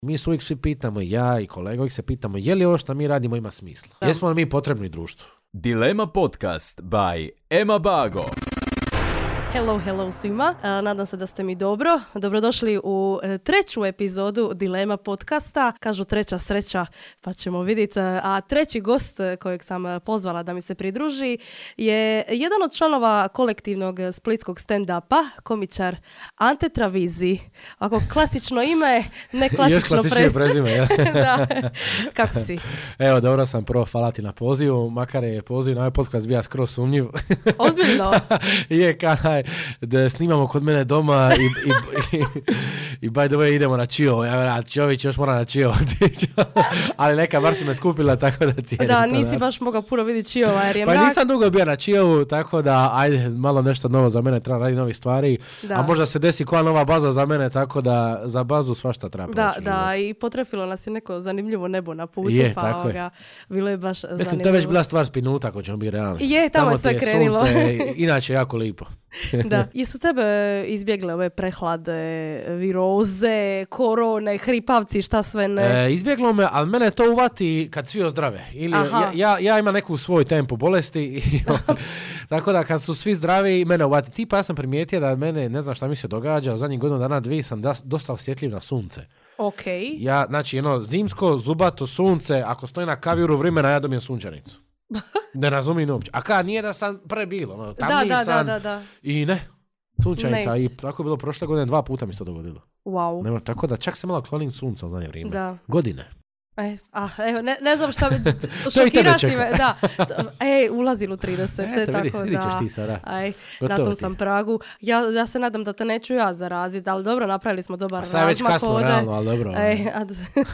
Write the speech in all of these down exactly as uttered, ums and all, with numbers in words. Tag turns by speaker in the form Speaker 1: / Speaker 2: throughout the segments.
Speaker 1: Mi se uvijek svi pitamo, ja i kolega uvijek se pitamo, je li ovo što mi radimo ima smisla? Da. Jesmo li mi potrebni društvu?
Speaker 2: Dilema podcast by Ema Bago.
Speaker 3: Hello, hello svima. Uh, nadam se da ste mi dobro. Dobrodošli u uh, treću epizodu Dilema podcasta. Kažu treća sreća, pa ćemo vidjeti. Uh, a treći gost kojeg sam uh, pozvala da mi se pridruži je jedan od članova kolektivnog splitskog stand-upa, komičar Ante Travizi. Ako klasično ime, ne klasično
Speaker 1: Još klasičnije prezime, ja.
Speaker 3: Da. Kako si?
Speaker 1: Evo, dobro sam, prvo hvala ti na pozivu, makar je poziv na ovaj podcast bija skroz sumnjiv.
Speaker 3: Ozbiljno?
Speaker 1: Je, kaj, da snimamo kod mene doma i, i, i, i by the way idemo na Čiovo. Ja vjerujem, Čiović još mora na Čiovo otići. Ali neka, bar si me skupila, tako da cijenim.
Speaker 3: Da,
Speaker 1: to,
Speaker 3: nisi
Speaker 1: da.
Speaker 3: baš mogao puno vidjeti Čiova jer je
Speaker 1: Pa
Speaker 3: mrak.
Speaker 1: nisam dugo bio na Čiovu, tako da ajde, malo nešto novo za mene, treba raditi nove stvari. Da. A možda se desi koja nova baza za mene, tako da za bazu svašta treba.
Speaker 3: Da, da, i potrefilo nas je neko zanimljivo nebo na putu,
Speaker 1: je,
Speaker 3: pa
Speaker 1: tako
Speaker 3: ovoga, bilo je baš zanimljivo.
Speaker 1: Mislim, to je već bila stvar Spinuta, ako ćemo biti realni.
Speaker 3: Je, tamo, tamo je sve krenilo.
Speaker 1: Sunce, inače jako lipo.
Speaker 3: Da. Jesu tebe izbjegle ove prehlade, viroze, korone, hripavci, šta sve ne?
Speaker 1: E, izbjeglo me, ali mene to uvati kad svi ozdrave. Ili ja, ja, ja imam neku svoj tempo bolesti. I, tako da kad su svi zdravi, mene uvati. Tipa ja sam primijetio da mene, ne znam šta mi se događa, zadnjih godinu dana, dvije sam da, dosta osjetljiv na sunce.
Speaker 3: Okay.
Speaker 1: Ja, znači, jedno zimsko, zubato sunce, ako stoji na kavijuru vremena, ja dobijem sunčanicu. Ne razumijem uopće. A kad nije da sam prebilo, no, tamniji
Speaker 3: da, da,
Speaker 1: san
Speaker 3: da, da, da.
Speaker 1: I ne, sunčanica.
Speaker 3: Neć.
Speaker 1: I tako je bilo prošle godine, dva puta mi se to dogodilo.
Speaker 3: Wow.
Speaker 1: Nema, tako da čak se malo klonim sunca u zadnje vrijeme.
Speaker 3: Da.
Speaker 1: Godine.
Speaker 3: E, ah, evo, ne, ne znam šta mi... Šokira si me, da. Ej, ulazim u trideset.
Speaker 1: Eto,
Speaker 3: tako
Speaker 1: vidiš, vidit ćeš
Speaker 3: da,
Speaker 1: ti sada.
Speaker 3: Aj, na tom sam pragu. Ja, ja se nadam da te neću ja zaraziti, ali dobro, napravili smo dobar razmak.
Speaker 1: Sad je već kasno,
Speaker 3: ovdje.
Speaker 1: realno, ali dobro.
Speaker 3: Ej, a,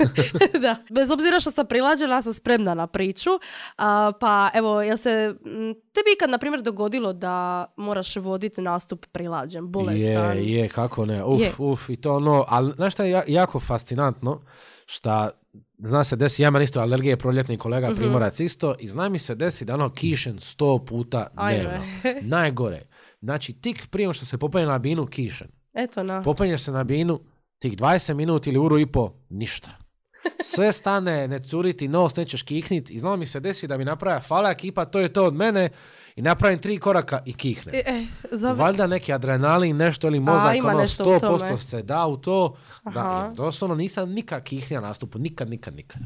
Speaker 3: da. Bez obzira što sam prilađena, ja sam spremna na priču. A, pa, evo, ja se... Tebi ikad, na primjer, dogodilo da moraš voditi nastup prilađen, bolestan?
Speaker 1: Je, je, kako ne. Uf,
Speaker 3: je.
Speaker 1: uf, i to ono... Ali, znaš šta je jako fascinantno? Šta... Zna se desi, ja imam isto alergije, proljetni kolega mm-hmm. Primorac isto, i zna mi se desi da ono kišen sto puta dnevno. Najgore. Znači, tik prije što se popenje na binu, kišen.
Speaker 3: Eto na.
Speaker 1: Popenješ se na binu, tih dvadeset minuta ili uru i po, ništa. Sve stane, ne curiti nos, nećeš kihnuti, i znalo mi se desi da mi napravi fala ekipa, to je to od mene, i napravim tri koraka i kihne. E, e, za... Valjda neki adrenalin, nešto ili mozak,
Speaker 3: A,
Speaker 1: ono sto posto se da u to. Da, doslovno nisam nikad kihnija nastupu, nikad, nikad, nikad.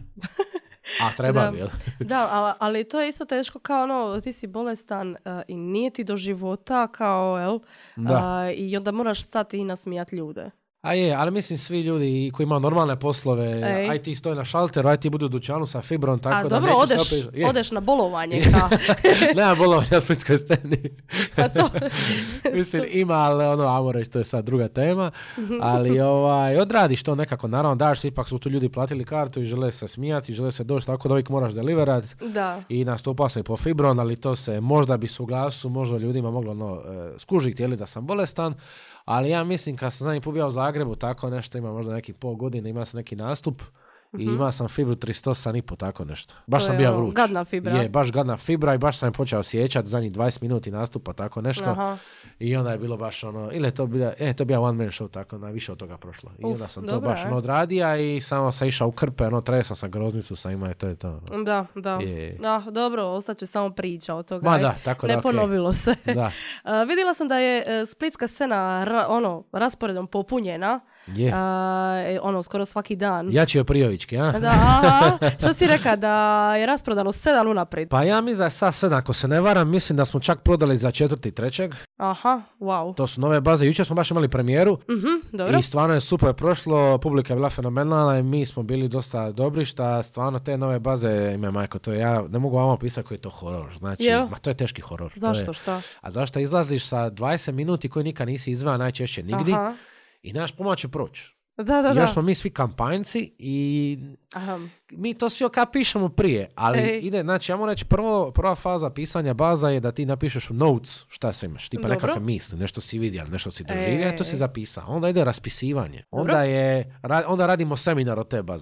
Speaker 1: A treba bi, jel?
Speaker 3: Da, ali, ali to je isto teško kao ono, ti si bolestan uh, i nije ti do života, kao, jel? Uh, I onda moraš stati i nasmijati ljude.
Speaker 1: A je, ali mislim svi ljudi koji imaju normalne poslove,
Speaker 3: Ej.
Speaker 1: aj ti stoji na šalteru, aj ti budu u dućanu sa fibrom, tako
Speaker 3: A,
Speaker 1: da
Speaker 3: dobro,
Speaker 1: neće
Speaker 3: odeš,
Speaker 1: se opet...
Speaker 3: odeš na bolovanje. Ka.
Speaker 1: Nema bolovanja u Splitskoj sceni.
Speaker 3: To...
Speaker 1: mislim, ima, ali ono, ajmo reći, to je sad druga tema, ali ovaj, odradiš to nekako, naravno, daš, ipak su tu ljudi platili kartu i žele se smijati, žele se doći, tako da uvijek moraš deliverat.
Speaker 3: Da.
Speaker 1: I nastupa se po fibron, ali to se možda bi su glasu, možda ljudima moglo no, skužiti, jeli da sam bolestan. Ali ja mislim, kad sam zadnji put bio u Zagrebu, tako nešto, ima možda neki pol godine, ima sam neki nastup i mm-hmm. ima sam fibru trideset osam i pol, tako nešto. Baš to sam bio vruć.
Speaker 3: Gadna fibra.
Speaker 1: Je, baš gadna fibra i baš sam je počeo osjećati zadnjih dvadeset minuti nastupa, tako nešto. Aha. I onda je bilo baš ono, ili je to bio, e, to bio one man show, tako na više od toga prošlo. I Uf, onda sam dobro, to baš ono odradio i samo sam išao u krpe, ono, tresao sam groznicu, sam imao i to je to. No.
Speaker 3: Da, da. Je. Da, dobro, ostaće samo priča od toga.
Speaker 1: Ma da, tako
Speaker 3: ne
Speaker 1: da,
Speaker 3: ponovilo
Speaker 1: okay.
Speaker 3: se.
Speaker 1: Da.
Speaker 3: uh, vidjela sam da je uh, splitska scena ra, ono, rasporedom popunjena.
Speaker 1: Je.
Speaker 3: Uh, ono, skoro svaki dan.
Speaker 1: Jačio Prijovićki, a?
Speaker 3: Da, aha. Što si rekao, da je rasprodano sedam unaprijed?
Speaker 1: Pa ja mislim da je sad sedam, ako se ne varam, mislim da smo čak prodali za četvrti trećeg.
Speaker 3: Aha, wow.
Speaker 1: To su nove baze, jučer smo baš imali premijeru.
Speaker 3: Mm-hmm, dobro.
Speaker 1: I stvarno je super prošlo, publika je bila fenomenalna i mi smo bili dosta dobri, šta stvarno te nove baze, ime majko, to je, ja ne mogu vam opisati koji je to horor, znači,
Speaker 3: Jel?
Speaker 1: ma to je teški horor.
Speaker 3: Zašto,
Speaker 1: je,
Speaker 3: šta?
Speaker 1: A zašto izlaziš sa dvadeset minuti koji nikad nisi izveo, najčešće nigdje.
Speaker 3: Aha.
Speaker 1: I naš pomoć će proći.
Speaker 3: Da, da,
Speaker 1: I još smo mi svi kampanjci i Aha. mi to sve kao pišemo prije, ali Ej. ide, znači ja moram reći, prvo, prva faza pisanja baza je da ti napišeš u notes šta se imaš, tipa nekakve misli, nešto si vidio, nešto si doživio, to si zapisao. Onda ide raspisivanje, onda, je, onda radimo seminar od te baze.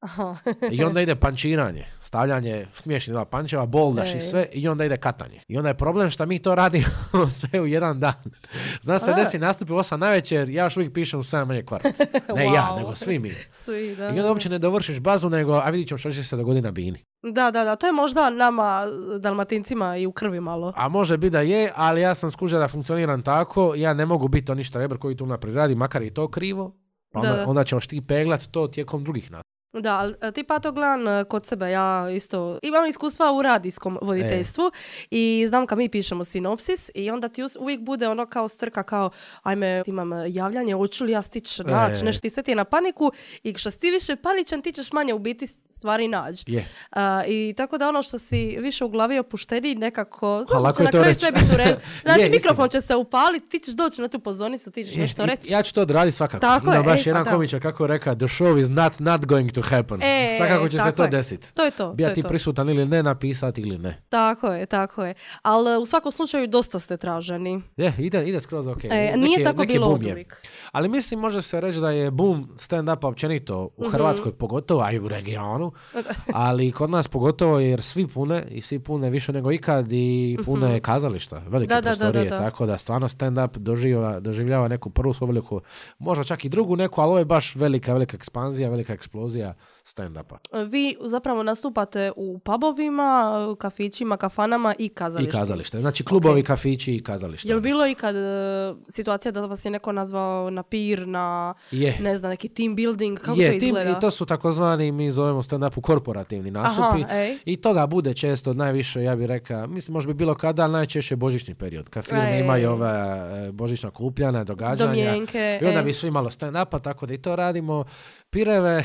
Speaker 3: Aha.
Speaker 1: I onda ide pančiranje, stavljanje smiješnih dva pančeva, boldaš
Speaker 3: Ej.
Speaker 1: i sve, i onda ide katanje. I onda je problem što mi to radimo sve u jedan dan. Zna se
Speaker 3: A.
Speaker 1: desi nastupi u osam navečer, ja još uvijek pišem u sedam manje kvart. Ne ja,
Speaker 3: Wow.
Speaker 1: nego svi mi.
Speaker 3: Svi, da.
Speaker 1: I onda uopće ne dovršiš bazu, nego, a vidit ćemo što će se dogodi na bini.
Speaker 3: Da, da, da, to je možda nama, Dalmatincima, i u krvi malo.
Speaker 1: A može biti da je, ali ja sam skužio da funkcioniram tako, ja ne mogu biti oni štreber koji tu naprijed radi, makar i to krivo. Pa onda,
Speaker 3: Da, da.
Speaker 1: onda ćeš ti peglat to tijekom drugih nastupa.
Speaker 3: Da, ali ti Pato gledam kod sebe, ja isto imam iskustva u radijskom voditeljstvu i znam kad mi pišemo sinopsis i onda ti us- uvijek bude ono kao strka, kao ajme imam javljanje, hoću li ja stići naći,
Speaker 1: E.
Speaker 3: nešto ti sve ti je na paniku i što si ti više paničan ti ćeš manje u biti stvari naći.
Speaker 1: Je.
Speaker 3: A, I tako da ono što si više u glavi opušteni nekako, znaš da
Speaker 1: lako
Speaker 3: će
Speaker 1: je
Speaker 3: na
Speaker 1: to
Speaker 3: kraju
Speaker 1: reći.
Speaker 3: sve biti u redu. Znači
Speaker 1: Je,
Speaker 3: mikrofon
Speaker 1: istina.
Speaker 3: će se upaliti, ti ćeš doći na tu pozornicu, ti ćeš
Speaker 1: Je,
Speaker 3: nešto
Speaker 1: i-
Speaker 3: reći.
Speaker 1: Ja ću to odraditi svakako.
Speaker 3: Tako
Speaker 1: Ima
Speaker 3: je,
Speaker 1: baš
Speaker 3: ej, pa
Speaker 1: jedan
Speaker 3: da.
Speaker 1: komičar kako je rekao, the show is not, not going to happen.
Speaker 3: E,
Speaker 1: Svakako će se
Speaker 3: tako
Speaker 1: to
Speaker 3: je.
Speaker 1: desiti.
Speaker 3: To je to.
Speaker 1: Bija
Speaker 3: to je
Speaker 1: ti
Speaker 3: to.
Speaker 1: prisutan ili ne, napisati ili ne.
Speaker 3: Tako je, tako je. Ali u svakom slučaju dosta ste traženi.
Speaker 1: Je, ide, ide skroz ok.
Speaker 3: E,
Speaker 1: Neki-
Speaker 3: nije tako
Speaker 1: neki
Speaker 3: bilo
Speaker 1: boom je.
Speaker 3: oduvijek.
Speaker 1: Ali mislim, može se reći da je boom stand-upa općenito u
Speaker 3: Mhm.
Speaker 1: Hrvatskoj pogotovo, a i u regionu, ali kod nas pogotovo jer svi pune i svi pune više nego ikad i pune kazališta, velike
Speaker 3: Da, da, da,
Speaker 1: prostorije,
Speaker 3: da, da.
Speaker 1: tako da stvarno stand-up doživljava, doživljava neku prvu svoju veliku, možda čak i drugu neku, ali ovo je baš velika, velika ekspanzija, velika eksplozija stand-upa.
Speaker 3: Vi zapravo nastupate u pubovima, kafićima, kafanama i
Speaker 1: I
Speaker 3: kazalištima.
Speaker 1: kazalište. Znači klubovi,
Speaker 3: Ok.
Speaker 1: kafići i kazališta.
Speaker 3: Je li bilo ikad e, situacija da vas je neko nazvao na pir, na
Speaker 1: Je.
Speaker 3: ne znam, neki team building, kako
Speaker 1: je,
Speaker 3: to
Speaker 1: tim-
Speaker 3: izgleda?
Speaker 1: i to su takozvani, mi zovemo stand-upu korporativni nastupi.
Speaker 3: Aha, ej.
Speaker 1: I toga bude često najviše, ja bih rekao, mislim može bi bilo kada, ali najčešće božićni period. Kad firme
Speaker 3: Ej.
Speaker 1: imaju ove e, božićna kupljana, događanja.
Speaker 3: Domjenke,
Speaker 1: I onda
Speaker 3: e.
Speaker 1: bi svi malo stand-upa, tako da i to radimo. Pireve,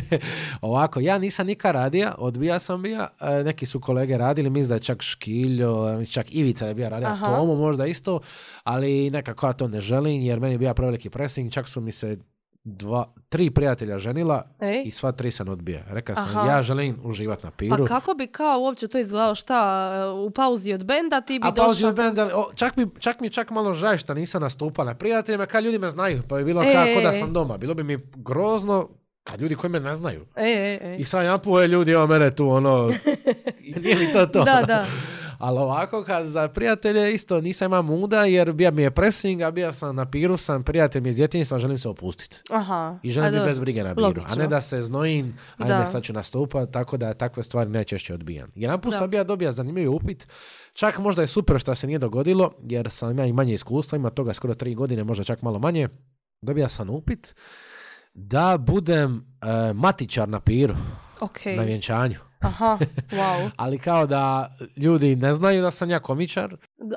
Speaker 1: ovako, ja nisam nikad radija, odbija sam bija, e, neki su kolege radili, mislim da je čak Škiljo, čak Ivica je bio radio,
Speaker 3: Aha.
Speaker 1: Tomo možda isto, ali nekako ja to ne želim, jer meni je bio preveliki pressing, čak su mi se dva, tri prijatelja ženila
Speaker 3: Ej.
Speaker 1: i sva tri sam odbija. Rekao sam,
Speaker 3: Aha.
Speaker 1: ja želim uživati na piru.
Speaker 3: Pa kako bi kao uopće to izgledalo, šta, u pauzi od benda ti bi
Speaker 1: A pauzi
Speaker 3: došao...
Speaker 1: od benda, o, čak, mi, čak mi čak malo žaj što nisam nastupao na prijateljima, kad ljudi me znaju, pa bi bilo
Speaker 3: E,
Speaker 1: kako da
Speaker 3: e,
Speaker 1: sam doma. Bilo bi mi grozno kad ljudi koji me ne znaju.
Speaker 3: E, e, e.
Speaker 1: I sad ja puje ljudi, evo mene tu, ono, nije mi to to.
Speaker 3: Da, da.
Speaker 1: Ali ovako, kad za prijatelje isto nisam imao muda, jer bija mi je pressing, a bija sam na piru, sam prijatelj mi iz djetinjstva, želim se opustiti.
Speaker 3: Aha.
Speaker 1: I želim
Speaker 3: A
Speaker 1: biti
Speaker 3: dobro.
Speaker 1: bez brige na piru, a
Speaker 3: Logično.
Speaker 1: ne da se znojim, ajme
Speaker 3: Da.
Speaker 1: sad ću nastupat, tako da takve stvari najčešće odbijam. Jedan put
Speaker 3: Da.
Speaker 1: sam bija dobija zanimljiv upit, čak možda je super što se nije dogodilo, jer sam ja i manje iskustva, ima toga skoro tri godine, možda čak malo manje, dobija sam upit da budem e, matičar na piru,
Speaker 3: Ok.
Speaker 1: na vjenčanju.
Speaker 3: Aha, wow.
Speaker 1: Ali kao da ljudi ne znaju da sam ja komičar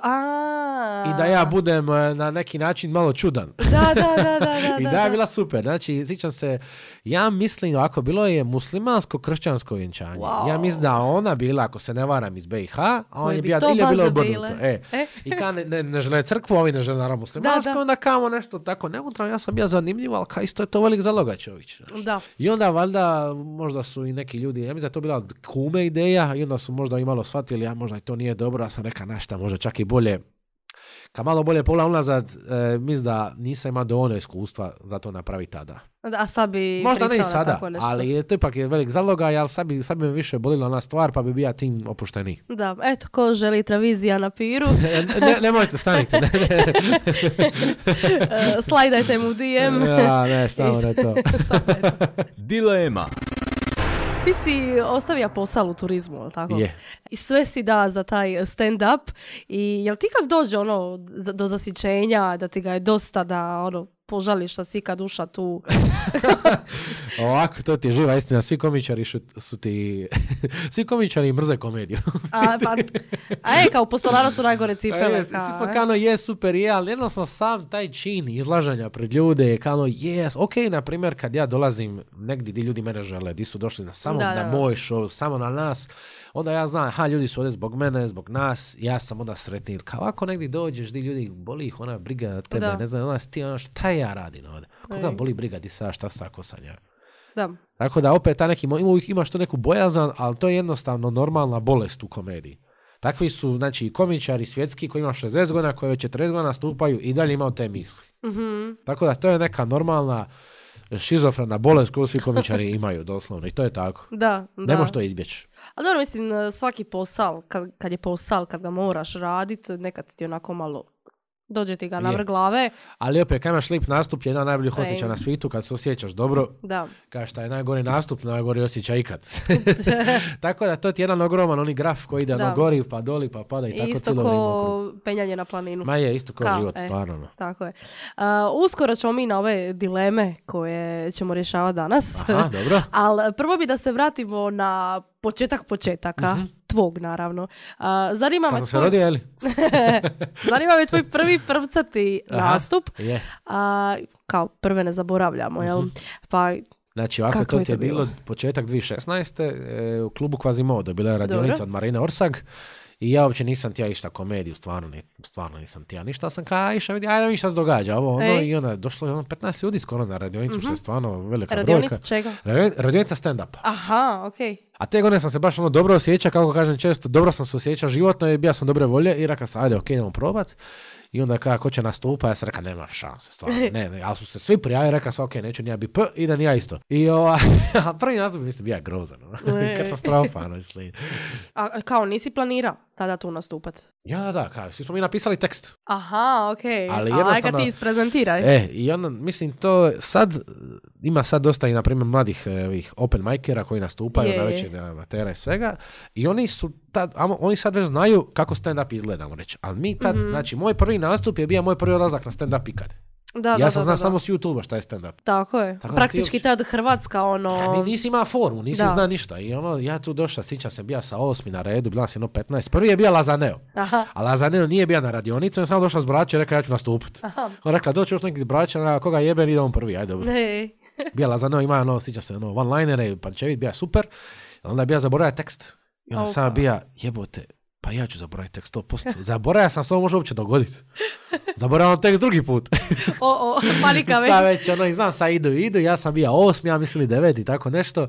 Speaker 3: A.
Speaker 1: i da ja budem e, na neki način malo čudan.
Speaker 3: Da, da, da, da, da.
Speaker 1: I
Speaker 3: da,
Speaker 1: da je
Speaker 3: da.
Speaker 1: bila super. Znači, sjećam se, ja mislim, ovako, bilo je muslimansko-kršćansko vjenčanje.
Speaker 3: Wow.
Speaker 1: Ja mislim da ona bila, ako se ne varam, iz B i H, a on
Speaker 3: Koji
Speaker 1: je
Speaker 3: bi
Speaker 1: bio,
Speaker 3: to
Speaker 1: ili je bilo
Speaker 3: baze
Speaker 1: obrnuto.
Speaker 3: bile.
Speaker 1: E.
Speaker 3: E.
Speaker 1: I kao ne, ne, ne žele crkvu, ovi ne žele naravno muslimansko,
Speaker 3: Da, da.
Speaker 1: onda kamo nešto tako neutralno. Ja sam bio zanimljiv, ali kao isto je to velik zaloga čovječ. znaš.
Speaker 3: Da.
Speaker 1: I onda valjda možda su i neki ljudi, ja mislim da je to bila od kume ideja i onda su možda i malo shvatili, a možda i to nije dobro, a sam rekao našta, možda čak i bolje. Kad malo bolje pola unazad, e, mislim da nisam imao dovoljno iskustva za to napraviti tada.
Speaker 3: A sad bi
Speaker 1: Možda ne i
Speaker 3: pristao na
Speaker 1: sada,
Speaker 3: tako nešto.
Speaker 1: ali je, to ipak je velik zalogaj, ali sad bi, sad bi me više bolila ona stvar, pa bi bio tim opušteniji.
Speaker 3: Da, eto, ko želi travizija na piru,
Speaker 1: ne, ne, nemojte, stanite. Ne, ne.
Speaker 3: e, slajdajte mu D M.
Speaker 1: Ja, ne, samo ne to.
Speaker 2: Dilema.
Speaker 3: Ti si ostavio posao u turizmu, jel tako?
Speaker 1: Je.
Speaker 3: I sve si da za taj stand-up. I jel ti kad dođe ono za- do zasićenja, da ti ga je dosta, da ono požališ da si kad uša tu?
Speaker 1: Ovako, to ti je živa istina. Svi komičari šu, su ti... Svi komičari mrze komediju.
Speaker 3: A, pa, a e, kao postolara su najgore
Speaker 1: A
Speaker 3: cipele.
Speaker 1: je,
Speaker 3: kao,
Speaker 1: svi smo
Speaker 3: e.
Speaker 1: kano, je, super, je, ali jednostavno sam taj čin izlaženja pred ljude, kano, jes, ok, na primjer, kad ja dolazim negdje gdje ljudi mene žele, gdje su došli na samo
Speaker 3: Da,
Speaker 1: na
Speaker 3: da, da.
Speaker 1: moj show, samo na nas, onda ja znam, ha, ljudi su ovdje zbog mene, zbog nas, ja sam onda sretni. Kao ako negdje dođeš, gdje ljudi boli ih ona briga tebe,
Speaker 3: Da.
Speaker 1: ne znam, ona ti ono, šta ja radim ovdje? Koga
Speaker 3: Ej.
Speaker 1: boli briga, di sad, šta sa, ko sam ja?
Speaker 3: Da.
Speaker 1: Tako da opet ta neki, ima, uvijek imaš to neku bojazan, ali to je jednostavno normalna bolest u komediji. Takvi su, znači, i komičari svjetski koji ima šezdeset godina, koji već četrdeset godina stupaju i dalje imaju te misli.
Speaker 3: Mhm.
Speaker 1: Tako da to je neka normalna šizofrena bolest koju svi komičari imaju, doslovno. I to je tako.
Speaker 3: Da, da.
Speaker 1: Ne možeš to izbjeći.
Speaker 3: A dobro, mislim, svaki posao, kad, kad je posao, kad ga moraš raditi, nekad ti onako malo dođe ti ga na vrh glave.
Speaker 1: Ali opet, kad imaš lip nastup, je jedan najboljih osjećaja na svijetu, kad se osjećaš dobro.
Speaker 3: Da.
Speaker 1: Kao šta je najgori nastup, najgori osjećaj ikad. Tako da to ti je jedan ogroman oni graf koji ide ono gori, pa doli, pa pada i, I tako cijelo vrijeme.
Speaker 3: Isto ko penjanje na planinu.
Speaker 1: Ma je, isto kao
Speaker 3: Ka,
Speaker 1: život,
Speaker 3: e,
Speaker 1: stvarno.
Speaker 3: Tako je. Uh, uskoro ćemo mi na ove dileme koje ćemo rješavati danas.
Speaker 1: Aha, dobro.
Speaker 3: Ali prvo bi da se vratimo na početak početaka. Uh-huh. Tvog, naravno. Uh, zanima me
Speaker 1: Kad sam
Speaker 3: tvoj...
Speaker 1: se rodio, jeli?
Speaker 3: zanima me tvoj prvi prvcati nastup.
Speaker 1: Aha, je.
Speaker 3: Uh, kao prve ne zaboravljamo, jel?
Speaker 1: Uh-huh.
Speaker 3: Pa,
Speaker 1: znači, ovako to ti je bilo početak dvije tisuće šesnaeste. E, u klubu Quasimodo. Bila je radionica Dobro. Od Marine Orsag. I ja uopće nisam tija išta komediju, stvarno, ni, stvarno nisam tija ništa. Sam kao, iša vidi, ajde mi šta se događa. Ovo, ono, i onda je došlo je ono petnaest ljudi skoro na radionicu, mm-hmm. što je stvarno velika
Speaker 3: radionica
Speaker 1: brojka.
Speaker 3: Čega?
Speaker 1: Radionica stand-up.
Speaker 3: Aha, okej. Okay.
Speaker 1: A te godine sam se baš ono dobro osjećao, kako kažem često, dobro sam se osjećao životno i bio sam dobre volje i rekao sam, ajde, ok, idemo probat. I onda kada ko će nastupa, ja sam rekao, nema šanse, stvarno, ne, ne, ali su se svi prijavili, rekao sam, ok, neću nija biti p, idem ja isto. I ova, prvi nastup mislim bio grozan, katastrofa, mislim.
Speaker 3: A kao, nisi planirao tada tu nastupat?
Speaker 1: Ja, da, da, kao, svi smo mi napisali tekst.
Speaker 3: Aha, okej, okay.
Speaker 1: Ali
Speaker 3: jednostavno... A, ti isprezentiraj.
Speaker 1: E, i onda, mislim, to sad, ima sad dosta i, na primjer, mladih ovih open micera koji nastupaju, najvećih amatera i svega, i oni su tad, oni sad već znaju kako stand-up izgleda, reći. Ali mi tad, mm-hmm. znači, moj prvi nastup je bio moj prvi odlazak na stand-up ikad.
Speaker 3: Da,
Speaker 1: ja
Speaker 3: da,
Speaker 1: sam
Speaker 3: da,
Speaker 1: znao
Speaker 3: da,
Speaker 1: samo s YouTube-a šta je stand-up.
Speaker 3: Tako je. Tako praktički
Speaker 1: uopće...
Speaker 3: tad Hrvatska, ono...
Speaker 1: Ja, nisi imao formu, nisi znao ništa. I ono, ja tu došla, sjećam se, bija sa osmi na redu, bila sam jedno petnaest. Prvi je bio Lazaneo. Aha. A Lazaneo nije bio na radionicu, on sam došla s braća i rekao, ja ću nastupiti. On rekao, doći još neki s braća, koga jebe, ide on prvi, ajde dobro. Hey. Bija Lazaneo, ima ono, sjećam se, ono, one-linere, pančevit, bija super. Onda je bija zaboravio tekst. I onda sam bija, jebote, pa ja ću zaboraviti tekst sto posto. Zaboravio sam, samo može uopće dogoditi. Zaboravio tekst drugi put.
Speaker 3: O, o, panika već.
Speaker 1: Sad već, ono, i znam, sad idu, idu, ja sam bio osmi, ja mislili deveti, tako nešto.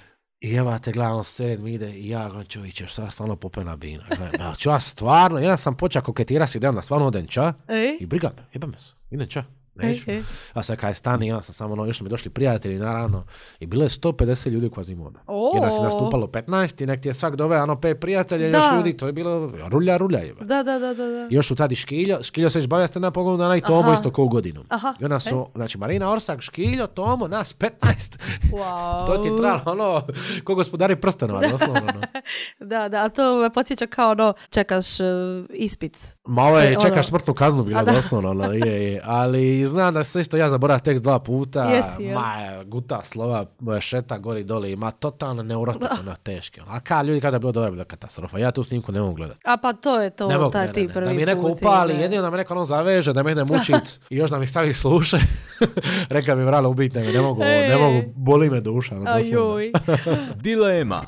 Speaker 1: I evo te gledam, sedmi ide i ja gledam čovječe, šta stvarno popena bina. Ja ću ja stvarno, jedan sam počeo koketirati s idejom da stvarno odem ča. Ej. I briga me, jebam se, idem ča. Neću. Okay. Ja sam kaj stani, ja sam samo, ono, još su mi došli prijatelji, naravno, i bilo je sto pedeset ljudi u Quasimoda. Oh. Jer nas je nastupalo petnaest i nek ti je svak dove, ano, pet prijatelja, još ljudi, to je bilo rulja, rulja je.
Speaker 3: Da, da, da, da.
Speaker 1: I još su tada i Škiljo, Škiljo se već bavio stand-up pogonu dana i Tomo isto koju godinu. Aha. I onda su, e? znači, Marina Orsak, Škiljo, Tomo, nas petnaest.
Speaker 3: Wow.
Speaker 1: To ti trebalo, ono, ko gospodari prstenova, doslovno. Ono.
Speaker 3: Da, da, a to me podsjeća kao, ono, čekaš uh, ispit.
Speaker 1: Ma ovo je, čekaš ono... smrtnu kaznu bilo, doslovno, ono, je, je, ali znam da se isto ja zaboravim tekst dva puta, yes, ma guta slova, šeta gori doli, ma totalno neurotika, ono teške. A ka ljudi kada je bilo dobro, bila katastrofa. Ja tu snimku ne mogu gledati.
Speaker 3: A pa to je to,
Speaker 1: ne mogu,
Speaker 3: taj
Speaker 1: ne,
Speaker 3: ti
Speaker 1: ne,
Speaker 3: prvi
Speaker 1: da mi je neko
Speaker 3: put,
Speaker 1: upali,
Speaker 3: ne.
Speaker 1: jedino da me neko ono zaveže, da me ne mučit i još da mi stavi sluše. Reka mi vralo ubiti, ne, ne mogu, ne mogu, boli me duša.
Speaker 3: Ajoj.
Speaker 2: Dilema.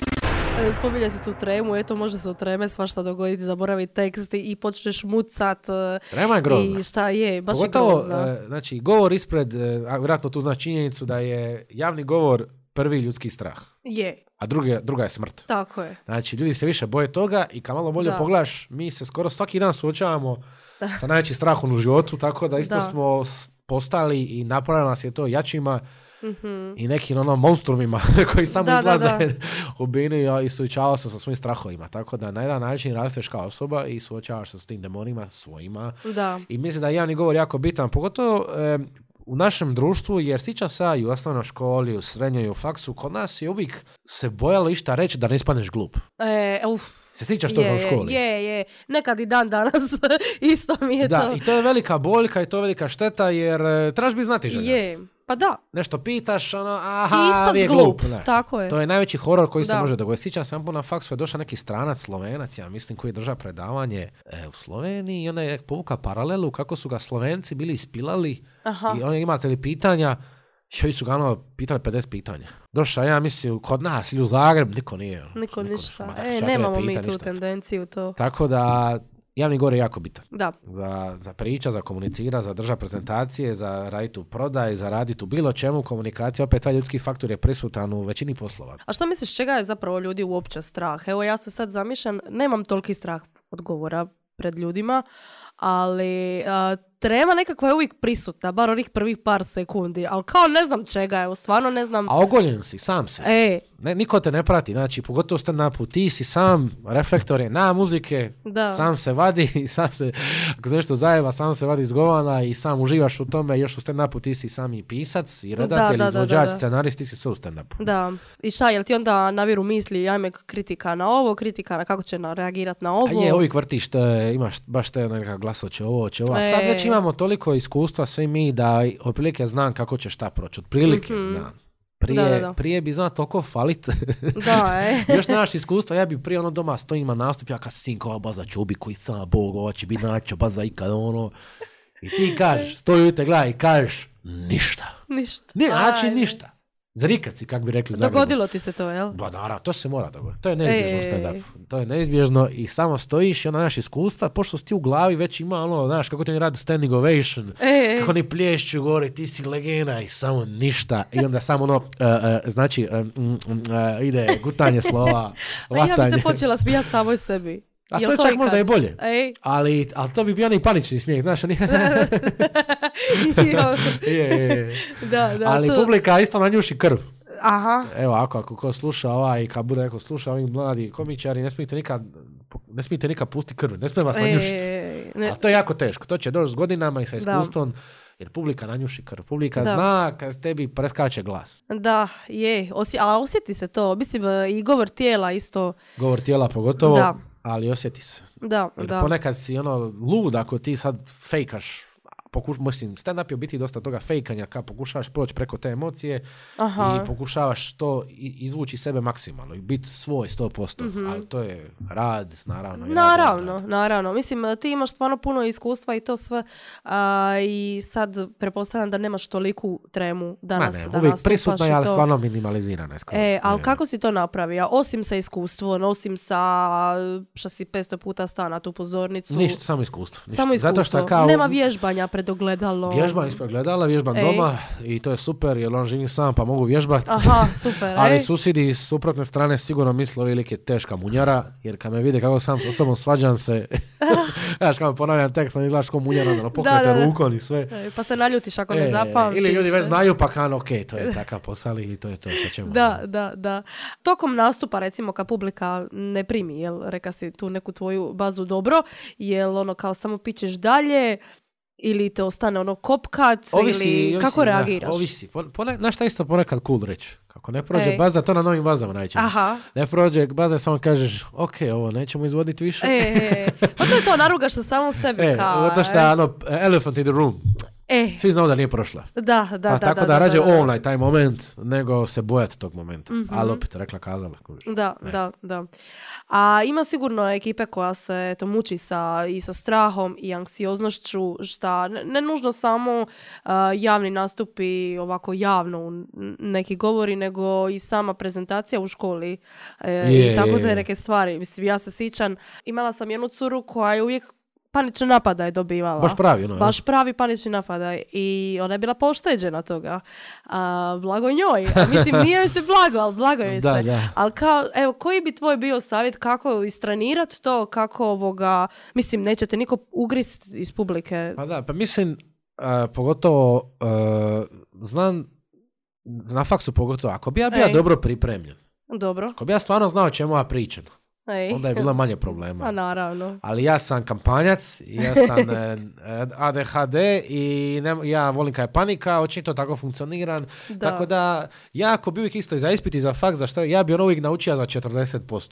Speaker 3: Spominje se tu tremu, eto može se u treme svašta dogoditi, zaboravi tekst i počneš mucat.
Speaker 1: Trema je grozna.
Speaker 3: I šta je, baš
Speaker 1: Pogotovo,
Speaker 3: je grozna.
Speaker 1: E, znači, govor ispred, a vjerojatno tu znači činjenicu da je javni govor prvi ljudski strah.
Speaker 3: Je.
Speaker 1: A druge, druga je smrt.
Speaker 3: Tako je.
Speaker 1: Znači, ljudi se više boje toga i kad malo bolje da. pogledaš, mi se skoro svaki dan suočavamo da. sa najvećim strahom u životu, tako da isto da. smo postali i napravili nas je to jačima. Mm-hmm. I nekim ono monstrumima koji samo da, izlaze da, da. u bini i suočava se sa svojim strahovima. Tako da na jedan način rasteš kao osoba i suočavaš se s tim demonima svojima. Da. I mislim da je javni govor jako bitan, pogotovo e, u našem društvu, jer sjećam se i u osnovnoj školi, u srednjoj i u faksu, kod nas je uvijek se bojalo išta reći da ne ispadneš glup.
Speaker 3: E, uf.
Speaker 1: Se sjećaš toga u školi?
Speaker 3: Je, je. Nekad i dan danas isto mi je
Speaker 1: da,
Speaker 3: to.
Speaker 1: I to je velika boljka i to je velika šteta jer e, trebaš biti znatiželjan.
Speaker 3: Je. Pa da.
Speaker 1: Nešto pitaš, ono, aha, vi je glup. glup.
Speaker 3: Tako je.
Speaker 1: To je najveći horor koji da. se može dogoditi. Sjećam se na faksu je došao neki stranac, Slovenac, ja mislim, koji je držao predavanje e, u Sloveniji i onda je povukao paralelu kako su ga Slovenci bili ispilali. Aha. I oni imate li pitanja, i su ga ono pitali pedeset pitanja. Došao, ja mislim, kod nas ili u Zagreb, niko nije.
Speaker 3: Niko, niko ništa. E, nemamo mi tu ništa. tendenciju to.
Speaker 1: Tako da... Javni govor je jako bitan.
Speaker 3: Da.
Speaker 1: Za, za priča, za komunicira, za drža prezentacije, za raditi u prodaj, za raditi u bilo čemu. Komunikacija, opet taj ljudski faktor je prisutan u većini poslova.
Speaker 3: A što misliš, čega je zapravo ljudi uopće strah? Evo ja se sad zamišljam, nemam toliki strah od govora pred ljudima, ali a, trema nekakva je uvijek prisutna, bar onih prvih par sekundi, ali kao ne znam čega, evo, stvarno ne znam.
Speaker 1: A ogoljen si, sam si.
Speaker 3: E,
Speaker 1: Ne, niko te ne prati, znači pogotovo stand-upu, ti si sam, reflektor je na muzike,
Speaker 3: Da.
Speaker 1: sam se vadi, sam se, ako se nešto zajeba, sam se vadi iz govana i sam uživaš u tome, još u stand-upu ti si sam i pisac, i redatelj,
Speaker 3: Da, da, da,
Speaker 1: izvođač,
Speaker 3: da, da.
Speaker 1: scenarist, ti si sve u stand-upu.
Speaker 3: da. I šta, jel ti onda naviru misli, ajme kritika na ovo, kritika na kako će na, reagirati na ovo?
Speaker 1: A je, uvijek vrtiš, te, imaš baš te nekakav glas, hoće ovo, hoće ovo. A sad
Speaker 3: E.
Speaker 1: već imamo toliko iskustva, svi mi, da otprilike znam kako će šta proći. Otprilike
Speaker 3: Mhm.
Speaker 1: znam. Prije,
Speaker 3: Da, da, da.
Speaker 1: prije bi znao toliko falit.
Speaker 3: Da, e.
Speaker 1: Još nemaš iskustva, ja bi prije ono doma stojim na nastup, ja kad sinko, ova baza čubi koji sam Bog, ova će biti naća baza ikad ono. I ti kažeš, stoji u te gledaj i kažeš, ništa.
Speaker 3: Ništa.
Speaker 1: Ni, znači
Speaker 3: Ajde.
Speaker 1: ništa. Zarikat si, kak bi rekli u Zagrebu.
Speaker 3: Dogodilo ti se to, jel?
Speaker 1: Ba naravno, to se mora dogoditi. To je neizbježno
Speaker 3: Ej.
Speaker 1: stand-up. To je neizbježno i samo stojiš i ono naš iskustva, pošto si ti u glavi već ima ono, znaš, kako ti oni radi standing ovation,
Speaker 3: E, e.
Speaker 1: kako oni plješću gore, ti si legenda i samo ništa. I onda samo ono, uh, uh, znači, um, um, uh, ide gutanje slova,
Speaker 3: A ja bi
Speaker 1: vatanje.
Speaker 3: se počela smijati samoj sebi.
Speaker 1: A
Speaker 3: Jel
Speaker 1: to je čak
Speaker 3: ikad?
Speaker 1: možda i bolje.
Speaker 3: Ej.
Speaker 1: Ali, ali to bi bio onaj panični smijeh, znaš, oni...
Speaker 3: Jo.
Speaker 1: je, je, je.
Speaker 3: Da, da.
Speaker 1: Ali
Speaker 3: to...
Speaker 1: publika isto nanjuši krv.
Speaker 3: Aha.
Speaker 1: Evo, ako, ako ko sluša ovaj, kad bude neko sluša ovi mladi komičari, ne smijete nikad, ne smijete nikad pustiti krv, ne smije vas nanjušiti.
Speaker 3: E, ne.
Speaker 1: A to je jako teško, to će doći s godinama i sa iskustvom, jer publika nanjuši krv. Publika
Speaker 3: Da.
Speaker 1: zna kad tebi preskače glas.
Speaker 3: Da, je. Osje... A osjeti se to. Mislim, i govor tijela isto.
Speaker 1: Govor tijela pogotovo,
Speaker 3: Da.
Speaker 1: ali osjeti se.
Speaker 3: Da,
Speaker 1: Jer
Speaker 3: da.
Speaker 1: ponekad si ono lud ako ti sad fejkaš, pokuš, mislim, stand-up je u biti dosta toga fejkanja, kad pokušavaš proći preko te emocije
Speaker 3: Aha.
Speaker 1: i pokušavaš to i- izvući iz sebe maksimalno i biti svoj sto posto,
Speaker 3: Mhm.
Speaker 1: ali to je rad, naravno. i rad,
Speaker 3: Naravno,
Speaker 1: rad.
Speaker 3: naravno. Mislim, ti imaš stvarno puno iskustva i to sve. A, I sad pretpostavljam da nemaš toliku tremu danas
Speaker 1: Ma ne,
Speaker 3: da
Speaker 1: uvijek
Speaker 3: nastupaš
Speaker 1: prisutna je,
Speaker 3: i
Speaker 1: ali
Speaker 3: to.
Speaker 1: stvarno minimalizirana je skoro.
Speaker 3: E, ali
Speaker 1: Je.
Speaker 3: kako si to napravio? Osim sa iskustvom, osim sa što si petsto puta stao na tu pozornicu.
Speaker 1: Ništa, samo iskustvo. Ništa.
Speaker 3: Samo iskustvo.
Speaker 1: Zato što kao...
Speaker 3: Nema vježbanja pred ogledalom.
Speaker 1: Vježbam ispred gledala, vježbam
Speaker 3: Ej.
Speaker 1: doma i to je super jer on živi sam pa mogu vježbati.
Speaker 3: Aha, super.
Speaker 1: Ali
Speaker 3: ej.
Speaker 1: susjedi s suprotne strane sigurno misle ovaj lik je teška munjara, jer kad me vide kako sam s osobom svađam se, znaš kako ponavljam tekst, on izgledaš kao munjara, ono pokrijete
Speaker 3: Da, da, da.
Speaker 1: rukom i sve.
Speaker 3: E, Pa se naljutiš ako ne
Speaker 1: E,
Speaker 3: zapamtiš.
Speaker 1: ili ljudi već znaju pa kan, ok, to je takav posao i to je to što ćemo.
Speaker 3: Da, da, da. Tokom nastupa, recimo, kad publika ne primi, jel, reka si tu neku tvoju bazu dobro, jel ono kao samo pičeš dalje, ili te ostane ono kopkat,
Speaker 1: Ovisi,
Speaker 3: ili
Speaker 1: ovisi,
Speaker 3: kako
Speaker 1: da,
Speaker 3: reagiraš?
Speaker 1: ovisi. Pone, pone, znaš šta isto ponekad cool reći? Kako ne prođe
Speaker 3: Ej.
Speaker 1: baza, to na novim bazama najčešće.
Speaker 3: Aha.
Speaker 1: Ne prođe baza, samo kažeš, ok, ovo nećemo izvoditi više.
Speaker 3: E, e, pa to je to, narugaš se samo sebi
Speaker 1: E,
Speaker 3: kao...
Speaker 1: zato što je ono, elephant in the room.
Speaker 3: E,
Speaker 1: Svi znaju da nije prošla.
Speaker 3: da, da,
Speaker 1: Pa
Speaker 3: da.
Speaker 1: tako da,
Speaker 3: da,
Speaker 1: rađe
Speaker 3: da, da.
Speaker 1: onaj taj moment, nego se bojati tog momenta.
Speaker 3: Mhm.
Speaker 1: Ali opet, rekla kazala. kužiš.
Speaker 3: Da,
Speaker 1: E.
Speaker 3: da, da. A ima sigurno ekipe koja se to muči sa, i sa strahom i anksioznošću, šta ne, ne nužno samo a, javni nastupi, ovako javno n- neki govori, nego i sama prezentacija u školi e,
Speaker 1: Je,
Speaker 3: i tako
Speaker 1: je,
Speaker 3: te
Speaker 1: je.
Speaker 3: neke stvari. Mislim, ja se sjećam, imala sam jednu curu koja je uvijek panične napadaje dobivala.
Speaker 1: Baš pravi, ono.
Speaker 3: Baš pravi panični napadaj i ona je bila pošteđena toga. A, blago njoj. A, mislim, nije joj se blago, ali blago joj
Speaker 1: Da,
Speaker 3: se.
Speaker 1: da.
Speaker 3: Ali kao, evo, koji bi tvoj bio savjet kako istrenirati to, kako ovoga, mislim, nećete niko ugrist iz publike.
Speaker 1: Pa da, pa mislim, uh, pogotovo, uh, znam, na faksu pogotovo, ako bi ja bio
Speaker 3: Ej.
Speaker 1: dobro pripremljen,
Speaker 3: Dobro.
Speaker 1: ako bi ja stvarno znao o čemu ja pričam,
Speaker 3: Ej.
Speaker 1: onda je bilo manje problema.
Speaker 3: A naravno.
Speaker 1: Ali ja sam kampanjac, ja sam e, A D H D i ne, ja volim kad je panika, očito tako funkcioniram.
Speaker 3: Da.
Speaker 1: Tako da, ja ako bi uvijek isto i za ispit i za faks, za što ja bi ono uvijek naučio za četrdeset posto.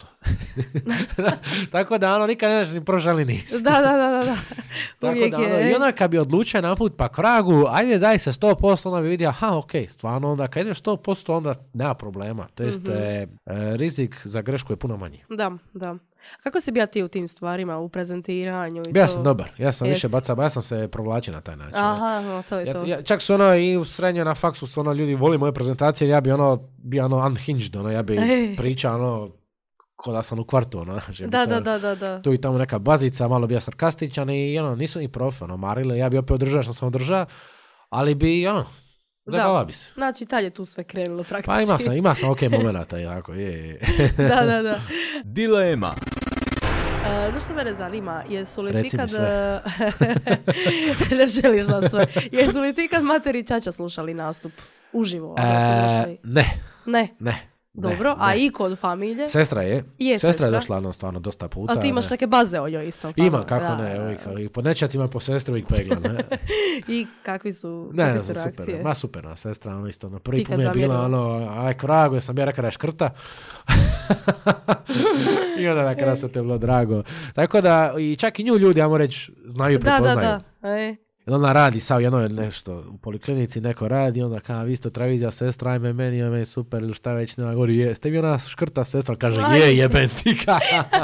Speaker 1: Tako da ono nikad ne znaš ni prošao ili nisi.
Speaker 3: Da, da, da, da. da.
Speaker 1: Tako
Speaker 3: Uvijek
Speaker 1: da, ono,
Speaker 3: je.
Speaker 1: i onda kad bi odlučio naput pa kragu, ajde daj se sto posto, onda bi vidio, aha, ok, stvarno onda kad ideš sto posto, onda nema problema. To jest,
Speaker 3: Mhm.
Speaker 1: e, e, rizik za grešku je puno manji.
Speaker 3: Da, da. Kako si bio ti u tim stvarima, u prezentiranju i
Speaker 1: Ja
Speaker 3: to?
Speaker 1: sam dobar, ja sam više
Speaker 3: Jesi.
Speaker 1: bacao, ja sam se provlačio na taj način.
Speaker 3: Aha, no, to je to.
Speaker 1: Ja, ja, čak su ono i u srednjoj na faksu su ono ljudi voli moje prezentacije, ja bi ono bio ono unhinged, ono ja bi
Speaker 3: Ej.
Speaker 1: pričao ono ko da sam u kvartu, ono, znači, bi
Speaker 3: Da,
Speaker 1: to-
Speaker 3: da, da, da, da.
Speaker 1: tu i tamo neka bazica, malo bio sarkastičan i ono, nisu ni profe, ono, marile, ja bi opet održao što sam održao, ali bi, ono, zabavao bi se.
Speaker 3: Znači, tad je tu sve krenulo praktički.
Speaker 1: Pa ima sam, ima sam ok momenata, jako, je, je.
Speaker 3: Da, da, da.
Speaker 2: Dilema.
Speaker 3: Uh, Nešto mene zanima, jesu li
Speaker 1: Reci
Speaker 3: ti
Speaker 1: mi
Speaker 3: kad...
Speaker 1: sve.
Speaker 3: ne želiš da sve. Jesu li ti kad Mater i Čača slušali nastup? Uživo? Ono su
Speaker 1: E,
Speaker 3: došli?
Speaker 1: ne,
Speaker 3: Ne.
Speaker 1: ne.
Speaker 3: Dobro,
Speaker 1: ne,
Speaker 3: a
Speaker 1: ne.
Speaker 3: i kod familije?
Speaker 1: Sestra je.
Speaker 3: Je
Speaker 1: sestra
Speaker 3: sestra.
Speaker 1: je došla ono stvarno dosta puta.
Speaker 3: A ti imaš
Speaker 1: ne.
Speaker 3: neke baze o njoj isto?
Speaker 1: Ima,
Speaker 3: fama.
Speaker 1: kako
Speaker 3: Da,
Speaker 1: ne.
Speaker 3: da,
Speaker 1: Uvijek,
Speaker 3: da.
Speaker 1: i po nečacima po sestru uvijek pegla. Ne,
Speaker 3: I kakvi su,
Speaker 1: ne,
Speaker 3: kakve
Speaker 1: ne
Speaker 3: su
Speaker 1: znam,
Speaker 3: reakcije?
Speaker 1: super. Ma super, no, sestra, ono isto. No, prvi
Speaker 3: I
Speaker 1: put
Speaker 3: kad
Speaker 1: mi je bila
Speaker 3: zamjerila?
Speaker 1: ono, aj kvrago, jer sam ja rekao da je škrta. I onda na kraju se te bilo drago. Tako da, i čak i nju ljudi, ajmo reći, znaju,
Speaker 3: Da, da,
Speaker 1: prepoznaju.
Speaker 3: da. E.
Speaker 1: Jer ona radi sad jedno nešto u poliklinici, neko radi, onda kao, vi ste televizija, sestra, ajme meni, ajme super, ili šta već, nema govori, je, ste vi ona škrta sestra, kaže,
Speaker 3: Aj.
Speaker 1: je, jeben ti ka.